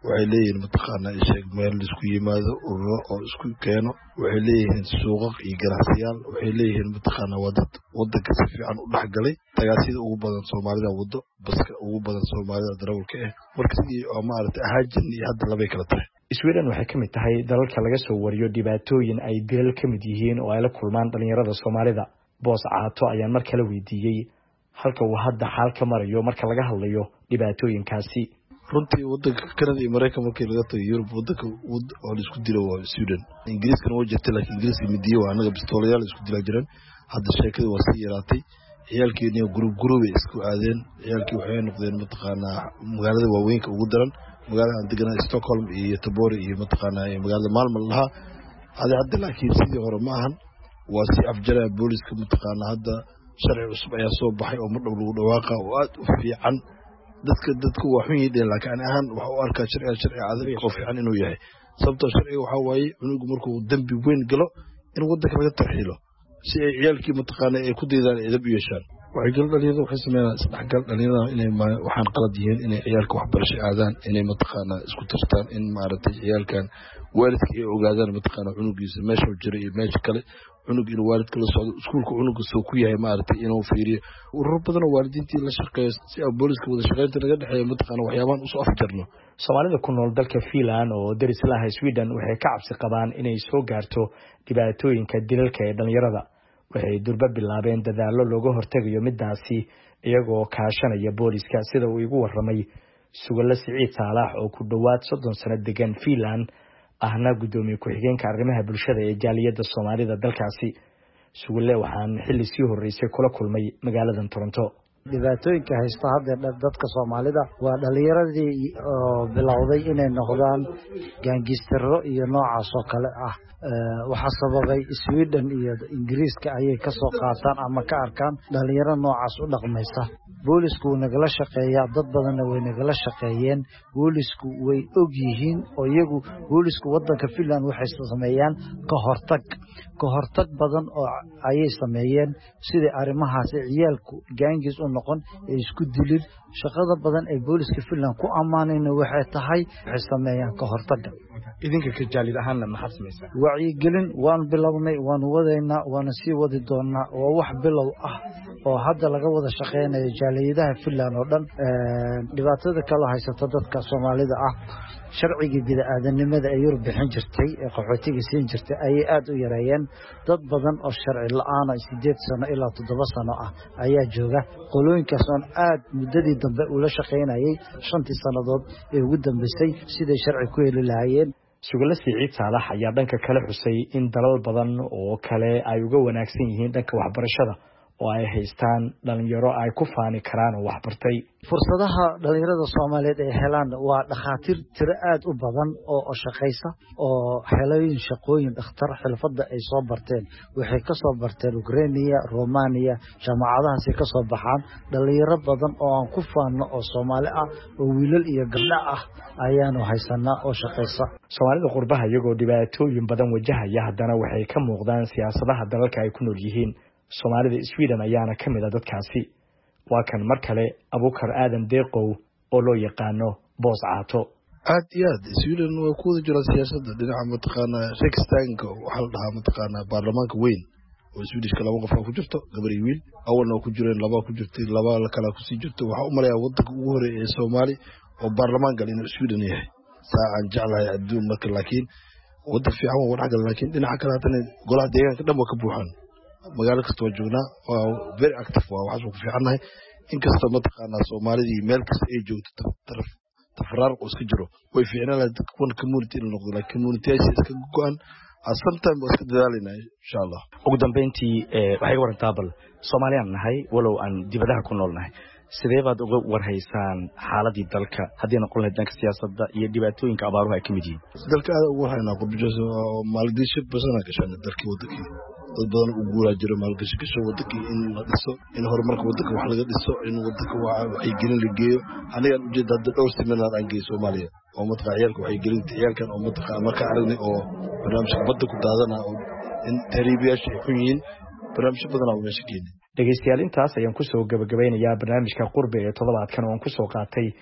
waxay leeyihiin mataqaanaa isheeg meel isku yimaado ururo oo isku keeno waxay leeyihiin suuqaq iyo ganacsiyaal waxay leeyihiin mataqaanaa waa dad wadanka si fiican u dhexgalay tagaasida ugu badan soomaalida wado baska ugu badan soomaalida darawalka ah marka sidii oo maaragtay ahaajin iyo hadda labay kala tahay Sweden waxay ka mid tahay dalalka laga soo wariyo dhibaatooyin ay dilal ka mid yihiin oo ay la kulmaan dhalinyarada Soomaalida boos caato ayaan mar kale weydiiyay halka uu hadda xaal ka marayo marka laga hadlayo dhibaatooyinkaasi runtii wadanka Canada iyo Mareykanka markii laga tago Europe wadanka oo isku dilo waa Sweden Ingiriiskana waa jirtay laakiin Ingiriiska midiyo waa anaga bistoolayaal isku dila jireen hadda sheekadu waa sii yaraatay ciyaalkeena group group isku aadeen ciyaalkii waxay noqdeen mataqaanaa magaalada waaweynka ugu daran magaalada aan deganaa Stockholm iyo Göteborg iyo mataqaanaa magaalada Malmö laha hada hadda laakiin sidii hore ma ahan waa si afjara booliska mataqaanaa hadda sharci cusub ayaa soo baxay oo madhow lagu dhawaaqa oo aad u fiican dadka dadku waa xun yihiin laakiin ahaan waxa uu arkaa sharci sharci adag oo fiican inuu yahay sababtoo sharci waxa waaye cunugu markuu dambi weyn galo in wadanka laga tarxiilo si ay ciyaalkii mataqaanaa ay ku deedaan edab yeeshaan waxay gal dhalinyarada waxay sameeyaan isdhexgal dhalinyarada inay waxaan qalad yihiin inay ciyaalka waxbarasho aadaan inay mataqaanaa isku tirtaan in maaragtay ciyaalkan waalidka ay ogaadaan mataqaanaa cunugiisa meesha uu jiro iyo meesha kale cunug inuu waalidka la socdo iskuulka cunuga soo ku yahay maaragtay inuu fiiriyo ururo badan oo waalidiintii la shaqeeyo si ay booliska wada shaqeynta naga dhexeeyo mataqaanaa waxyaabahan usoo afjarno Soomaalida ku nool dalka Finland oo daris la ah Sweden waxay ka cabsi qabaan inay soo gaarto dhibaatooyinka dilalka ee dhalinyarada waxay durba bilaabeen dadaallo looga hortagayo midaasi iyagoo kaashanaya booliska sida uu igu waramay Sugalle Siciid Saalax oo ku dhawaad soddon sano degan Finland ahna gudoomiye ku-xigeenka arrimaha bulshada ee jaaliyadda Soomaalida dalkaasi Sugalle waxaan xilli sii horeysay kula kulmay magaalada Toronto dhibaatooyinka haysta hadda dadka Soomaalida waa dhalinyaradii oo bilowday inay noqdaan gaangistero iyo noocaas oo kale ah waxa sababay Sweden iyo Ingiriiska ayay ka soo qaataan ama ka arkaan dhalinyaro noocaas u dhaqmaysa boolisku nagala shaqeeyaa dad badan way nagala shaqeeyeen boolisku way og yihiin oo iyagu boolisku wadanka Finland waxay sameeyaan ka hortag ka hortag badan oo ayay sameeyeen sida arimahaas ciyaalku gaangis u noqon ee isku dilin shaqada badan ee booliska Finland ku amaanayna waxay tahay waxay sameeyaan ka hortag idinka ka jaalid ahaanna maxaad sameeysaa wacyi gelin waan bilownay waan wadaynaa waan sii wadi doonaa oo wax bilow ah oo hadda laga wada shaqeynayo jaaliyadaha Finland oo dhan dhibaatada kala haysata dadka Soomaalida ah sharciga bid'aadanimada ay Yurub bixin jirtay ee qaxootiga siin jirtay ay aad u yareeyeen dad badan oo sharci la'aan ah sideed sano ilaa toddoba sano ah ayaa jooga qolooyinkaas oo aad muddadii dambe ula shaqeynayay shantii sanadood ee ugu dambeysay siday sharci ku heli lahaayeen Sugalle Siciid Saalax ayaa dhanka kale xusay in dalal badan oo kale ay uga wanaagsan yihiin dhanka waxbarashada oo ay haystaan dhalinyaro ay ku faani karaan oo waxbartay fursadaha dhalinyarada Soomaaliyeed ay helaan waa dhakhaatiir tiro aad u badan oo shaqeysa oo xeelooyin shaqooyin dhakhtar xirfadda ay soo barteen waxay ka soo barteen Ukraine Romania jaamacadahaas ka soo baxaan dhalinyaro badan oo aan ku faano oo Soomaali ah oo wiilal iyo gabdho ah ayaanu haysanaa oo shaqeysa Soomaalida qurbaha iyagoo dhibaatooyin badan wajahaya haddana waxay ka muuqdaan siyaasadaha dalalka ay ku nool yihiin Soomaalida Sweden ayaana ka mid ah dadkaasi waa kan mar kale Abukar Aadan Deeqow oo loo yaqaano boos caato aad iyo aad Sweden waa ku wada jira siyaasadda dhinaca mataqaanaa Riksdagen waxa la dhahaa mataqaanaa baarlamaanka weyn oo Swedish laba qof ku jirto gabar iyo wiil awalna ku jireen laba ku jirtay laba la kala ku sii jirto waxa u maleeyaa wadanka ugu horeeyay ee Soomaali oo baarlamaan gal inuu Sweden yahay saacan jeclahay adduun marka laakiin wadan fiican waa wadagal laakiin dhinaca kale hadana golaha deegaanka dhan waa ka buuxaan magaalo kasta waa joognaa waa very active waa waxaas ku fiicanahay inkastoo mataqaanaa Soomaalidii meel kasta ay joogto taraf tafraarq oo iska jiro way fiicnaan lahayd kuwan community in noqdo laakiin community ay iska go'an asantan waa iska dadaalinaa insha Allah ugu dambeyntii waxay warantaa bal Soomaaliyan nahay walow aan dibadaha ku noolnahay sidee baad uga warhaysaan xaaladii dalka haddii noqon lahayd dhanka siyaasadda iyo dhibaatooyinka abaaruhu ay ka mid yihiin dalka aad ugu warhaynaa qurbijoos maalgashi badan ka shan dalkii wadankii dad badan u guuraa jira maalgashi ka soo wadankii in la dhiso in horumarka wadanka wax laga dhiso in wadanka waxay gelin la geeyo aniga ujeedada dhowr seminar aan geeyo Soomaaliya oo mataqaa ciyaalka waxay gelin ciyaalkan oo mataqaa marka aragnay oo barnaamijka badda ku daadana oo in tariibiyaasha ay xun yihiin barnaamij badan oo meesha keenay dhageystayaal intaas ayaan ku soo gabagabeynayaa barnaamijka qurbe ee toddobaadkan oo aan ku soo qaatay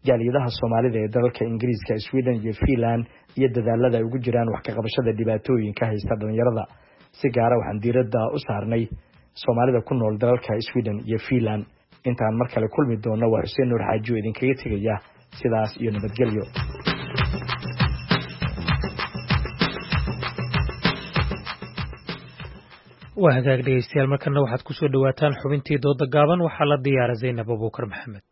jaaliyadaha Soomaalida ee dalalka Ingiriiska, Sweden iyo Finland iyo dadaalada ay ugu jiraan wax ka qabashada dhibaatooyinka haysta dhalinyarada. Si gaar ah waxaan diiradda u saarnay Soomaalida ku nool dalalka Sweden iyo Finland. Intaan mar kale kulmi doono waa Xuseen Nuur Xaaji idinkaga tegaya sidaas iyo nabadgelyo. waa hagaag dhegeystayaal markana waxaad ku soo dhawaataan xubintii dooda gaaban waxaa la diyaaray Zainab Abuukar Maxamed.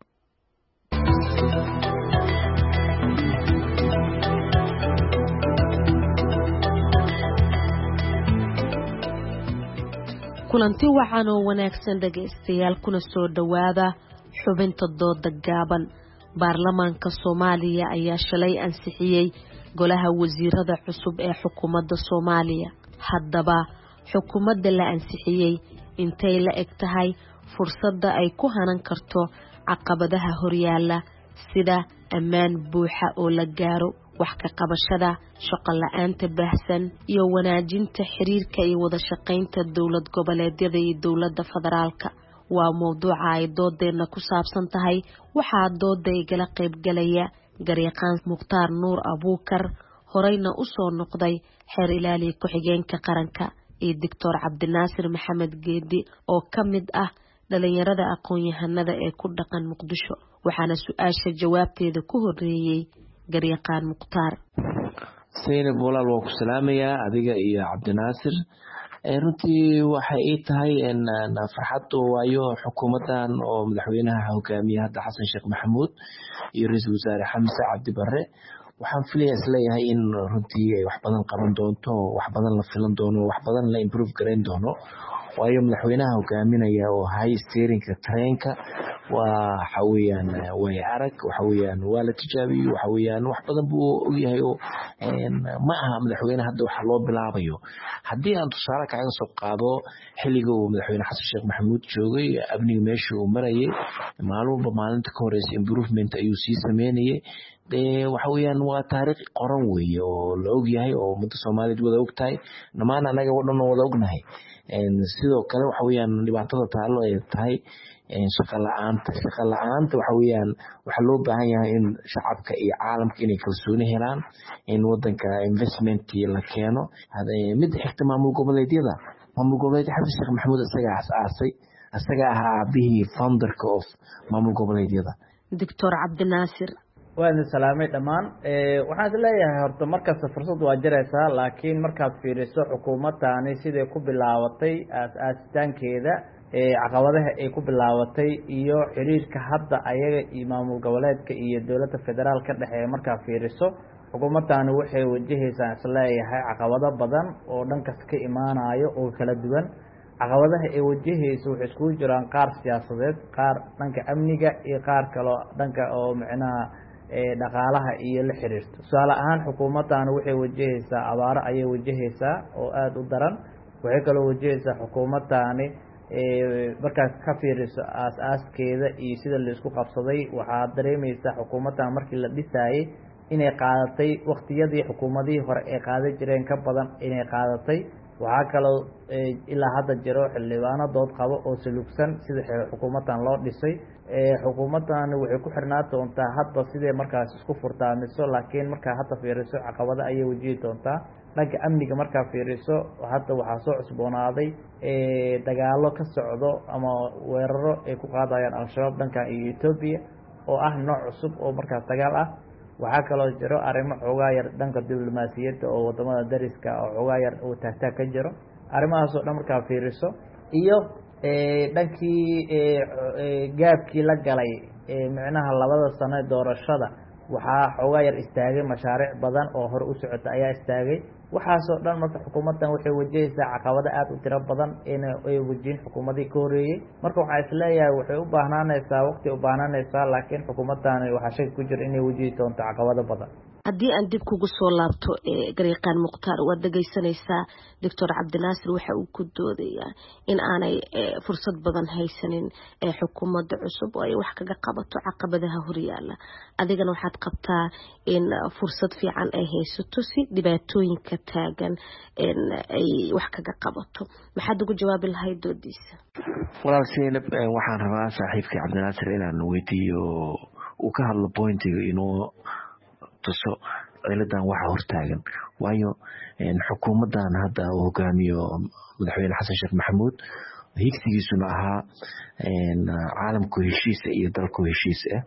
kulanti waxaan oo wanaagsan dhageystayaal kuna soo dhawaada xubinta dooda gaaban. baarlamaanka Soomaaliya ayaa shalay ansixiyay golaha wasiirada cusub ee xukuumadda Soomaaliya. haddaba xukuumadda la ansixiyay intay la eg tahay fursadda ay ku hanan karto caqabadaha horyaala sida ammaan buuxa oo la gaaro, wax ka qabashada shaqo la'aanta baahsan iyo wanaajinta xiriirka iyo wada shaqaynta dowlad goboleedyada iyo dowladda federaalka. waa mowduuca ay doodeena ku saabsan tahay. waxaa dooda igala qayb galaya garyaqaan Mukhtaar Nuur Abuukar, horeyna u soo noqday xeer ilaaliye ku-xigeenka qaranka, iyo Doctor Cabdinaasir Maxamed Geedi oo ka mid ah dhalinyarada aqoon-yahanada ee ku dhaqan Muqdisho. waxaana su-aasha jawaabteeda ku horeeyay garyaqaan Mukhtaar. Zainab walaal waa ku salaamayaa adiga iyo Cabdinaasir. runtii waxay ii tahay in farxad waayo xukuumadan oo madaxweynaha hogaamiya hadda Xasan Sheekh Maxamuud iyo ra'iisul wasaare Xamse Cabdi Barre waxaan filayaa isleeyahay in runtii ay wax badan qaban doonto, wax badan la filan doono, wax badan la improve gareyn doono. waayo madaxweynaha hogaaminaya oo high steerinka treenka waa waxa weeyaan way arag waxa weeyaan waa la tijaabiyay waxa weeyaan wax badan buu og yahay oo ma aha madaxweynaha hadda waxa loo bilaabayo. haddii aan tusaale kaga soo qaado xilliga uu madaxweyne Xasan Sheekh Maxamuud joogay abniga meesha uu marayay maalmoba maalinta ka horeysay improvement ayuu sii sameynayay. ee waxa weeyaan waa taariikh qoran weeye oo la og yahay oo ummadda Soomaaliyeed wada og tahay, dhammaan anaga wadhan wada ognahay. sidoo kale waxa weeyaan dhibaatada taalo ay tahay shaqo la'aanta shaqo la'aanta waxa weeyaan waxa loo baahan yahay in shacabka iyo caalamka inay kalsooni helaan in wadanka investment la keeno. hada mid xigta maamul goboleedyada maamul goboleedyada Xasan Sheekh Maxamuud isaga aasay isaga ahaa bihii founderka of maamul goboleedyada. Doctor Cabdinaasir waan salaamay dhamaan. ee waxaan leeyahay horta markaas fursad waa jiraysaa, laakiin markaad fiiriso xukuumadani sidee ku bilaabatay aas-aastaankeeda ee caqabadaha ay ku bilaabatay iyo xiriirka hadda ayaga iyo maamul goboleedka iyo dowladda federaal ka dhaxeeya, markaa fiiriso xukuumadani waxay wajahaysaa isleeyahay caqabado badan oo dhankas ka imaanayo oo kala duwan. caqabadaha ay wajahayso waxay iskugu jiraan qaar siyaasadeed, qaar dhanka amniga iyo qaar kale dhanka oo macnaha ee dhaqaalaha iyo la xiriirto. tusaale ahaan xukuumadani waxay wajahaysaa abaaro ayay wajahaysaa oo aad u daran. waxay kaloo wajahaysaa xukuumadani ee markaas ka fiiriso aas-aaskeeda iyo sida la isku qabsaday, waxaa dareemaysaa xukuumaddan markii la dhisayay inay qaadatay waqtiyadii xukuumadihii hore ay qaadan jireen ka badan inay qaadatay. waxaa kaloo ilaa hadda jiro xildhibaano dood qabo oo salugsan sida xukuumaddan loo dhisay. xukuumaddan waxay ku xirnaan doontaa hadba sidee markaas isku furtaamiso, laakiin markaa hadda fiiriso caqabado ayay wajihi doontaa. dhanka amniga markaa fiiriso hadda waxaa soo cusboonaaday dagaalo ka socdo ama weeraro ay ku qaadayaan al-shabaab dhankan iyo Ethiopia oo ah nooc cusub oo markaas dagaal ah. waxaa kaloo jiro arrimo xoogaa yar dhanka diblomaasiyadda oo wadamada dariska oo xoogaa yar oo taagtaag ka jiro. arrimahaas oo dhan markaa fiiriso iyo dhankii gaabkii la galay micnaha labada sano doorashada waxaa xoogaa yar istaagay mashaariic badan oo hore u socota ayaa istaagay. waxaasoo dhan marka xukuumaddan waxay wajahaysaa caqabado aad u tiro badan in ay wajihin xukuumadii ka horeeyey. marka waxaa isleeyahay waxay u baahnaanaysaa waqti u baahnaanaysaa, laakiin xukuumaddani waxaa shaki ku jira inay wajihi doonto caqabado badan. haddii aan dib kugu soo laabto garyaqaan Mukhtaar, waad dhageysanaysaa Doctor Cabdinaasir waxa uu ku doodayaa in aanay fursad badan haysanin ee xukuumadda cusub oo ay wax kaga qabato caqabadaha horyaala. adigana waxaad qabtaa in fursad fiican ay haysato si dhibaatooyinka taagan ay wax kaga qabato. maxaad ugu jawaabi lahayd doodiisa? walaal Zainab waxaan rabaa saaxiibkii Cabdinaasir inaan weydiiyo uu ka hadlo pointiga inuu tuso ciladan waxa hortaagan waayo xukuumadan hadda uu hogaamiyo madaxweyne xasan sheekh maxamuud higsigiisuna ahaa caalamku heshiis iyo dalku heshiis ah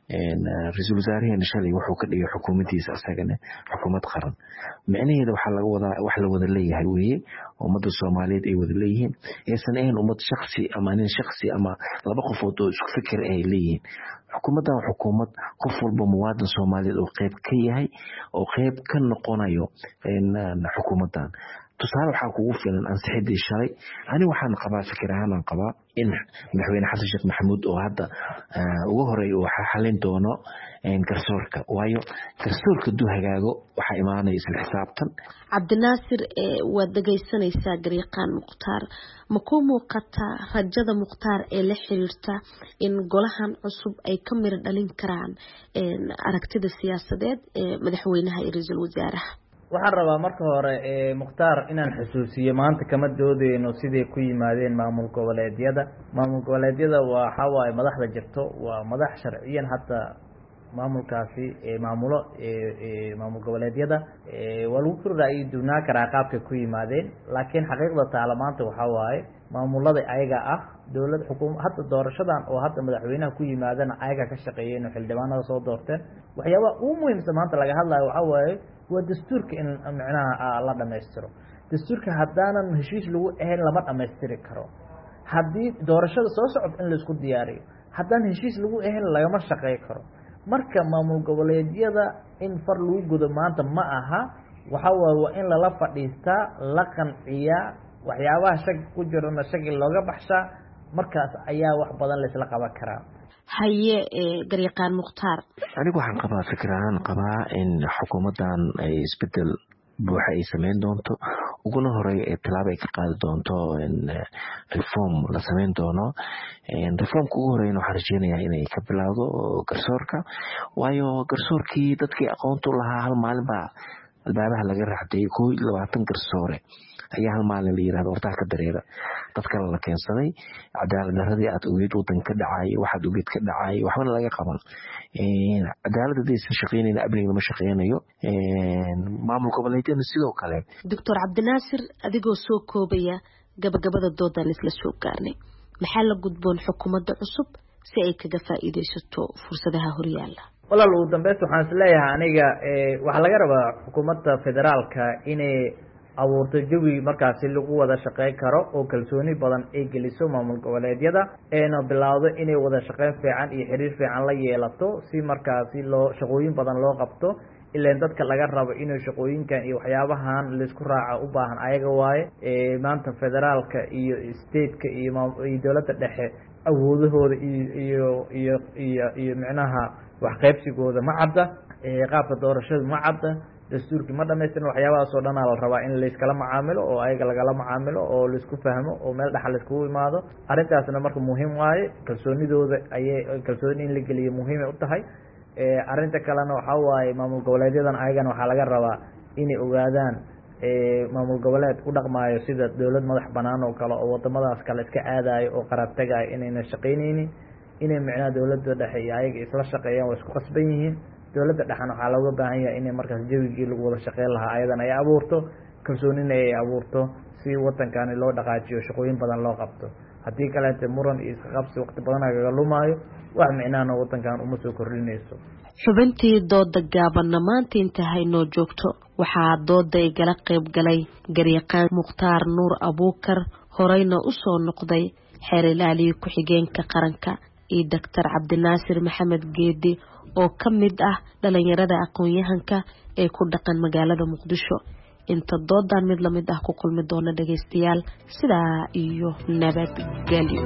ra-iisul wasaaraheena shalay wuxuu ka dhigay xukuumaddiisa asagana xukuumad qaran micnaheeda waxaa laga wadaa wax la wada leeyahay weeye ummadda soomaaliyeed ay wada leeyihiin aysan ahayn ummad shaksi ama nin shaksi ama laba qofood oo isku fikir ay leeyihiin xukuumaddan waa xukuumad qof walba muwaadin soomaaliyeed oo qayb ka yahay oo qayb ka noqonayo xukuumaddan tusaale waxaa kugu filan ansixidii shalay ani waxaan qabaa fikir ahaan qabaa in madaxweyne xasan sheekh maxamuud oo hadda ugu horeey uu xalin doono garsoorka waayo garsoorka duu hagaago waxaa imaanaya isla xisaabtan. Cabdinaasir waad dhagaysanaysaa Gariiqaan Mukhtaar ma ku muuqataa rajada Mukhtaar ee la xiriirta in golahan cusub ay ka mir dhalin karaan aragtida siyaasadeed ee madaxweynaha iyo ra'iisul wasaaraha? waxaan rabaa marka hore ee Mukhtaar inaan xusuusiyo maanta kama doodeyno sidii ku yimaadeen maamul goboleedyada maamul goboleedyada waxa waay madaxda jirto waa madax sharciyan hatta maamulkaasi ee maamulo ee maamul goboleedyada ee walu furday dunaa karaa qaabka ku yimaadeen laakiin xaqiiqda taala maanta waxa waay maamulada ayaga ah dawlad xukuumad hadda doorashadan oo hadda madaxweynaha ku yimaadana ayaga ka shaqeeyeen xildhibaanada soo doorteen waxyaaba ugu muhiimsan maanta laga hadlayo waxa waay waa dastuurka in macnaha la dhameystiro dastuurka haddaanan heshiis lagu ahayn lama dhameystiri karo haddii doorashada soo socod in la isku diyaariyo haddaan heshiis lagu ahayn lagama shaqeey karo marka maamul goboleedyada in far lagu gudo maanta ma aha waxa waa in lala fadhiistaa la qanciyaa waxyaabaha shaki ku jirana shaki looga baxshaa markaas ayaa wax badan la isla qaban karaa. haye Gariiqaan Mukhtaar anigu waxaan qabaa fikir ahaan qabaa in xukuumadan ay isbedel buuxa ay sameyn doonto uguna horey ee talaabo ay ka qaadi doonto in reform la sameyn doono reformka ugu horeeyna waxaan rajeynayaa inay ka bilowdo garsoorka waayo garsoorkii dadkii aqoonta u lahaa hal maalin baa albaabaha laga raxday koo iyo labaatan garsoore ayaa hal maalin la yiraahdo horta ka dareera dad kale la keensaday cadaalad darradii aad ogeyd wadan ka dhacay waxaad ogeyd ka dhacay waxba laga qaban ee cadaaladda ay shaqeynayna abniga ma shaqeynayo ee maamul goboleedyada sidoo kale. Doctor Cabdinaasir adigoo soo koobaya gabagabada dooda la isla soo gaarnay maxaa la gudboon xukuumadda cusub si ay kaga faa'iideysato fursadaha horyaalla? walaal ugu dambeys waxaan isleeyahay aniga waxa laga rabaa xukuumadda federaalka inay abuurto jawi markaasi lagu wada shaqeyn karo oo kalsooni badan ay geliso maamul goboleedyada eena bilowdo inay wada shaqeyn fiican iyo xiriir fiican la yeelato si markaasi loo shaqooyin badan loo qabto ileen dadka laga rabo inay shaqooyinkan iyo waxyaabahan la isku raaco u baahan ayaga waaye ee maanta federaalka iyo state-ka iyo iyo dawladda dhexe awoodahooda iyo iyo iyo iyo macnaha wax qaybsigooda ma cadda ee qaabka doorashada ma cadda dastuurkii ma dhamaystirin waxyaabahaas oo dhan la rabaa in la iskala macaamilo oo ayaga lagala macaamilo oo la isku fahmo oo meel dhaxal la iskugu imaado arrintaasna marka muhiim waaye kalsoonidooda ayay kalsooni in la geliyo muhiim u tahay ee arrinta kalena waxa waaye maamul goboleedyadan ayagana waxaa laga rabaa inay ogaadaan ee maamul goboleed u dhaqmaayo sida dawlad madax banaan oo kale oo wadamadaas kale iska aadayo oo qarab tagayo inayna shaqeynaynin inay macnaha dawladda dhexe iyo ayaga isla shaqeeyaan waa isku qasban yihiin dawladda dhexan waxaa looga baahan yahay inay markaas jawigii lagu wada shaqeyn lahaa ayadan ay abuurto kalsoonina ay abuurto si wadankani loo dhaqaajiyo shaqooyin badan loo qabto haddii kaleete muran iyo iska qabsi waqti badan agaga lumaayo wax micnaana wadankan uma soo kordhinayso. xubintii dooda gaabanna maanta inta haynoo joogto waxaa dooda igala qayb galay Gariiqaan Mukhtaar Nuur Abuukar horeyna u soo noqday xeer ilaaliye ku-xigeenka qaranka iyo Doctor Cabdinaasir Maxamed Geedi oo ka mid ah dhalinyarada aqoon-yahanka ee ku dhaqan magaalada Muqdisho. inta doodan mid la mid ah ku kulmi doona dhageystayaal sidaa iyo nabadgelyo.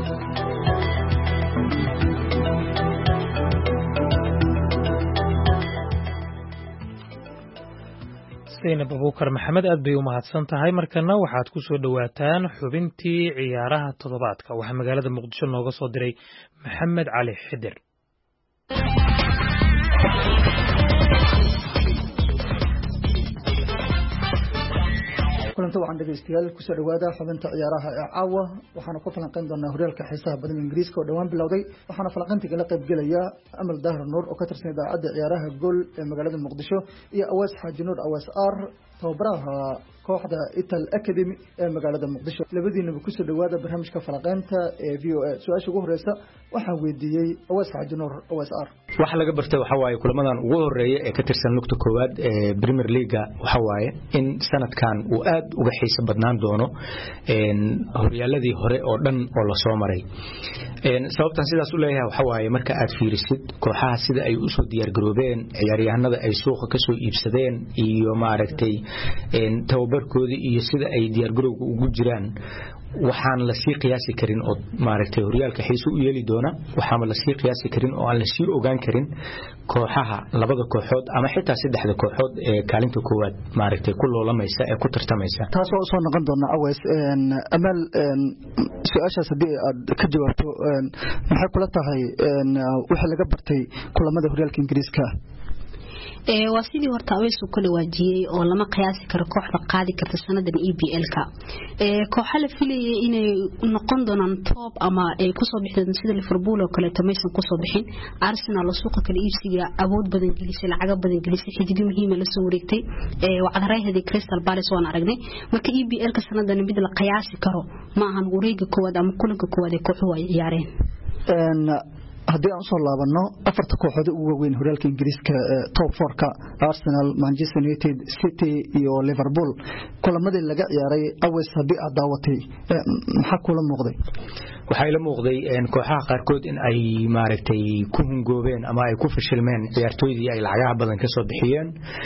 Zainab Abuukar Maxamed aad bay u mahadsan tahay markana waxaad ku soo dhawaataan xubintii ciyaaraha toddobaadka waxa magaalada Muqdisho nooga soo diray Maxamed Cali Xidir. kulanti waxaan dhageystayaal ku soo dhawaada xubinta ciyaaraha ee caawa waxaana ku falanqayn doonaa horyaalka xiisaha badan Ingiriiska oo dhawaan bilowday waxaana falanqaynta la qayb galaya Amal Dahir Nuur oo ka tirsan idaacadda ciyaaraha gool ee magaalada Muqdisho iyo Awaas Xaaji Nuur Awaas Ar tababaraha kooxda Ital Academy ee magaalada Muqdisho labadiinaba ku soo dhawaada barnaamijka falanqaynta ee V O A su'aasha ugu horeysa waxaan weydiiyay Awaas Xaaji Nuur Awaas Ar waxa laga bartay waxa waaye kulamadan ugu horeeya ee ka tirsan lugta koowaad ee Premier League waxa waaye in sanadkan uu aad uga xiiso badnaan doono een horyaaladii hore oo dhan oo la soo maray een sababtan sidaas u leeyahay waxa waaye marka aad fiirisid kooxaha sida ay u soo diyaar garoobeen ciyaaryahanada ay suuqa ka soo iibsadeen iyo maaragtay een tababarkoodii iyo sida ay diyaar garowga ugu jiraan waxaan la sii qiyaasi karin oo maaragtay horyaalka xiiso u yeeli doona waxaan la sii qiyaasi karin oo aan la sii ogaan karin kooxaha labada kooxood ama xitaa saddexda kooxood ee kaalinta koowaad maaragtay ku loolamaysa ee ku tartamaysa taasoo soo noqon doona Awaas een Amal een su'aashaas hadii aad ka jawaabto een maxay kula tahay een waxa laga bartay kulamada horyaalka Ingiriiska ee waa sidii horta aweesu ku dhawaajiyay oo lama qiyaasi karo kooxda qaadi karta sanadan E P L ka ee kooxda la filayay inay noqon doonaan top ama ay ku soo bixin sida Liverpool oo kale tamaysan ku soo bixin Arsenal oo suuqa kale iibsiga awood badan gelisay lacag badan gelisay xiddiga muhiim ah la soo wareegtay ee wacdaraayada Crystal Palace waan aragnay marka E P L ka sanadan mid la qiyaasi karo ma ahan wareega koowaad ama kulanka koowaad ee kooxuhu ay ciyaareen een haddii aan soo laabano afarta kooxood ugu waaweyn horyaalka Ingiriiska top four ka Arsenal, Manchester United, City iyo Liverpool kulamadii laga ciyaaray Awaas hadii aad daawatay maxaa kula muuqday waxa ila muuqday in kooxaha qaarkood in ay maaragtay ku hungoobeen ama ay ku fashilmeen ciyaartooydii ay lacagaha badan ka soo bixiyeen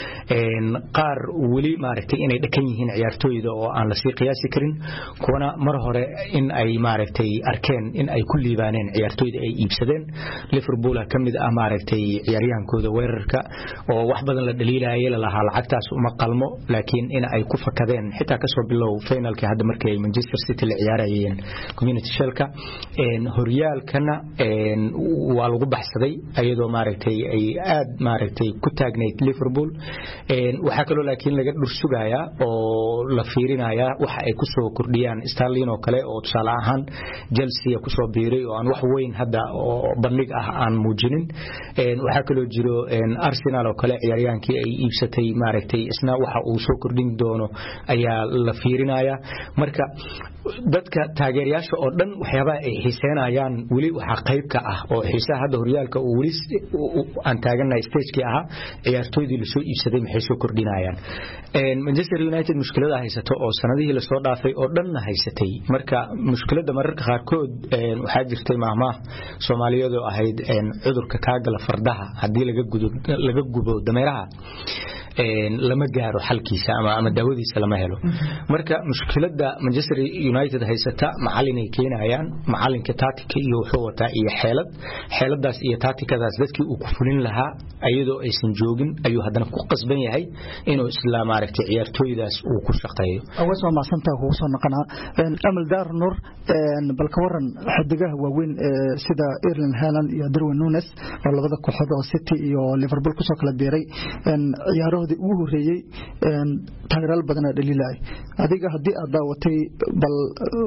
een qaar wali maaragtay inay dhakan yihiin ciyaartooyda oo aan la sii qiyaasi karin kuwana mar hore in ay maaragtay arkeen in ay ku liibaaneen ciyaartooyda ay iibsadeen Liverpool kamid ah maaragtay ciyaaryahankooda weerarka oo wax badan la dhaliilayay la lahaa lacagtaas uma qalmo laakiin in ay ku fakadeen xitaa ka soo bilow finalka hadda markay ay Manchester City la ciyaarayeen Community Shield een horyaalkana een waa lagu baxsaday ayadoo maaragtay ay aad maaragtay ku taagneyd Liverpool een waxa kale laakiin laga dhursugayaa oo la fiirinaya waxa ay ku soo kordhiyaan Sterling oo kale oo tusaale ahaan Chelsea ku soo biiray oo aan wax weyn hadda oo bandhig ah aan muujinin een waxa kale jiro een Arsenal oo kale ciyaaryahankii ay iibsatay maaragtay isna waxa uu soo kordhin doono ayaa la fiirinaya marka dadka taageerayaasha oo dhan waxyaaba ay xiiseenayaan wali waxa qayb ka ah oo xiisaha hadda horyaalka uu wali aan taaganay stage-kii aha ciyaartooydii la soo iibsaday maxay soo kordhinayaan een Manchester United mushkilada haysato oo sanadihii la soo dhaafay oo dhan haysatay marka mushkilada mararka qaarkood een waxa jirtay maahmaah Soomaaliyeed oo ahayd een cudurka kaagala fardaha hadii laga gudo laga gubo dameeraha een lama gaaro xalkiisa ama ama daawadiisa lama helo marka mushkilada Manchester United haysata macallin ay keenayaan macallinka tactica iyo wuxuu wataa iyo xeelad xeeladaas iyo tacticadaas dadkii uu ku fulin lahaa ayadoo aysan joogin ayuu haddana ku qasban yahay inuu isla maaragtay ciyaartooydaas uu ku shaqeeyo awaas waa maasanta ku soo noqonaa een Amal Dar Nur een balka waran xadigaha waaweyn sida Erling Haaland iyo Darwin Núñez oo labada kooxood oo City iyo Liverpool ku soo kala biiray een ciyaarahoodii ugu horeeyay een taageerayaal badan dhaliilay adiga hadii aad daawatay bal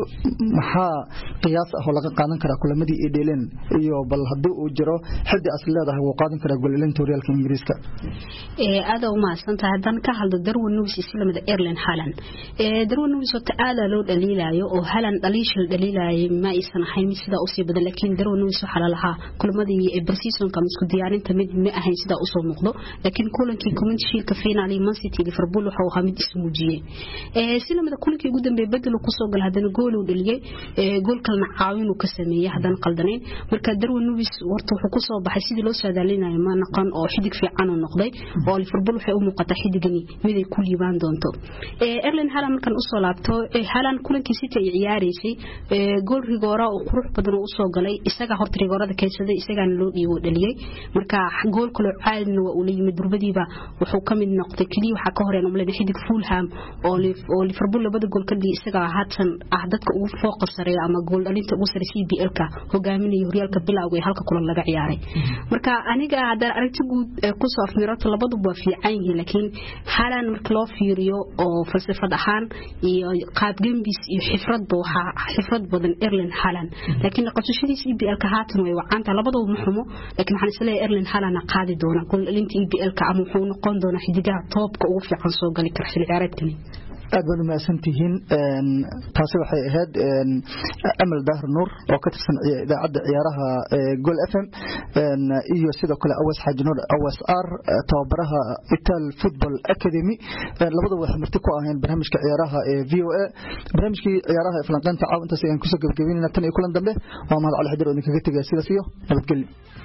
maxaa qiyaas ah oo laga qaadan kara kulamadii ay dheeleen iyo bal hadii uu jiro xiddi asal leedahay uu qaadan kara goollinta horyaalka Ingiriiska ee aad u maasanta hadan ka hadlo Darwin Núñez islamada Erling Haaland ee Darwin Núñez oo aad loo dhaliilayo oo Haaland dhaliishil dhaliilayo ma aysan ahayn sida uu sii badan laakiin Darwin Núñez waxa la lahaa kulamadii ee Barcelona ka isku diyaarinta mid ma ahayn sida uu soo muuqdo laakiin kulankii Community Shield finali Man City Liverpool waxa uu hamid ismuujiyay ee islamada kulankii ugu dambeeyay bedel ku soo gal hadana gool uu dhaliyay ee gool kalena caawin uu ka sameeyay hadan qaldaneen marka Darwin Núñez warta wuxuu ku soo baxay sidii loo saadaalinayo ma naqan oo xidig fiican uu noqday oo Liverpool waxay u muuqata xidigani mid ay ku liibaan doonto ee Erling Haaland markan u soo laabto ee Haaland kulankii City ay ciyaaraysay ee gool rigoora oo qurux badan uu soo galay isaga horta rigoorada kaysaday isagana loo dhiibo dhaliyay marka gool kale caadna waa uu leeyimid durbadiiba wuxuu ka kamid noqday kaliya waxa ka horeen umleyn xidig Fulham oo oo Liverpool labada gool ka dhigay isaga haatan ah dadka ugu fooq sareeya ama gool dhalinta ugu sareeya C B L-ka hogaaminaya horyaalka bilowga ee halka kulan laga ciyaaray marka aniga hadda aragti guud ku soo afmirato labaduba fiican yihiin laakiin halan marka loo fiiriyo oo falsafad ahaan iyo qaab gambis iyo xifrad waxa xifrad badan Erling Haaland laakiin qasashadiisa E P L-ka haatan way wacaanta labaduba muxumo laakiin waxaan isleeyahay Erling Haaland qaadi doona gool dhalinta E P L-ka ama wuxuu noqon doona xidigaha toobka ugu fiican soo gali kara xilli ciyaareedkan aad baad u mahadsantihiin taasi waxay ahayd Amal Daahir Nuur oo ka tirsan idaacadda ciyaaraha Goal F M iyo sidoo kale Awas Xaaji Nuur Awas R tababaraha Ital Football Academy labadaba waxay marti ku aheen barnaamijka ciyaaraha ee V O A barnaamijkii ciyaaraha ee falanqaynta caawinta si aan ku soo gabagabeynayna tan iyo kulan dambe waa mahad cali xadir oo idinkaga tagay sidaas iyo nabadgelyo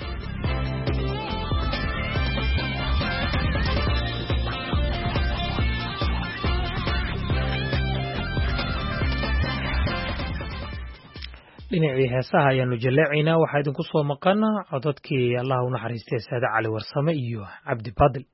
dhinacii heesaha ayaanu jaleecaynaa waxaa idinku soo maqan codadkii allah u naxariistay saade cali warsame iyo cabdi baadil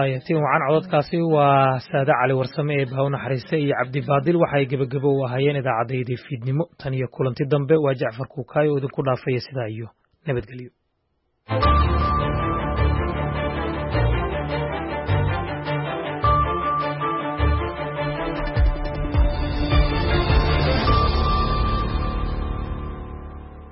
waayatiin wacan cododkaasi waa saade cali warsame ee bahaw naxariiste iyo cabdi baadil waxay gebagabo u ahaayeen idaacaddayda fiidnimo tan iyo kulanti dambe waa jacfar kuukaayo oo idinku dhaafaya sidaa iyo nabadgelyo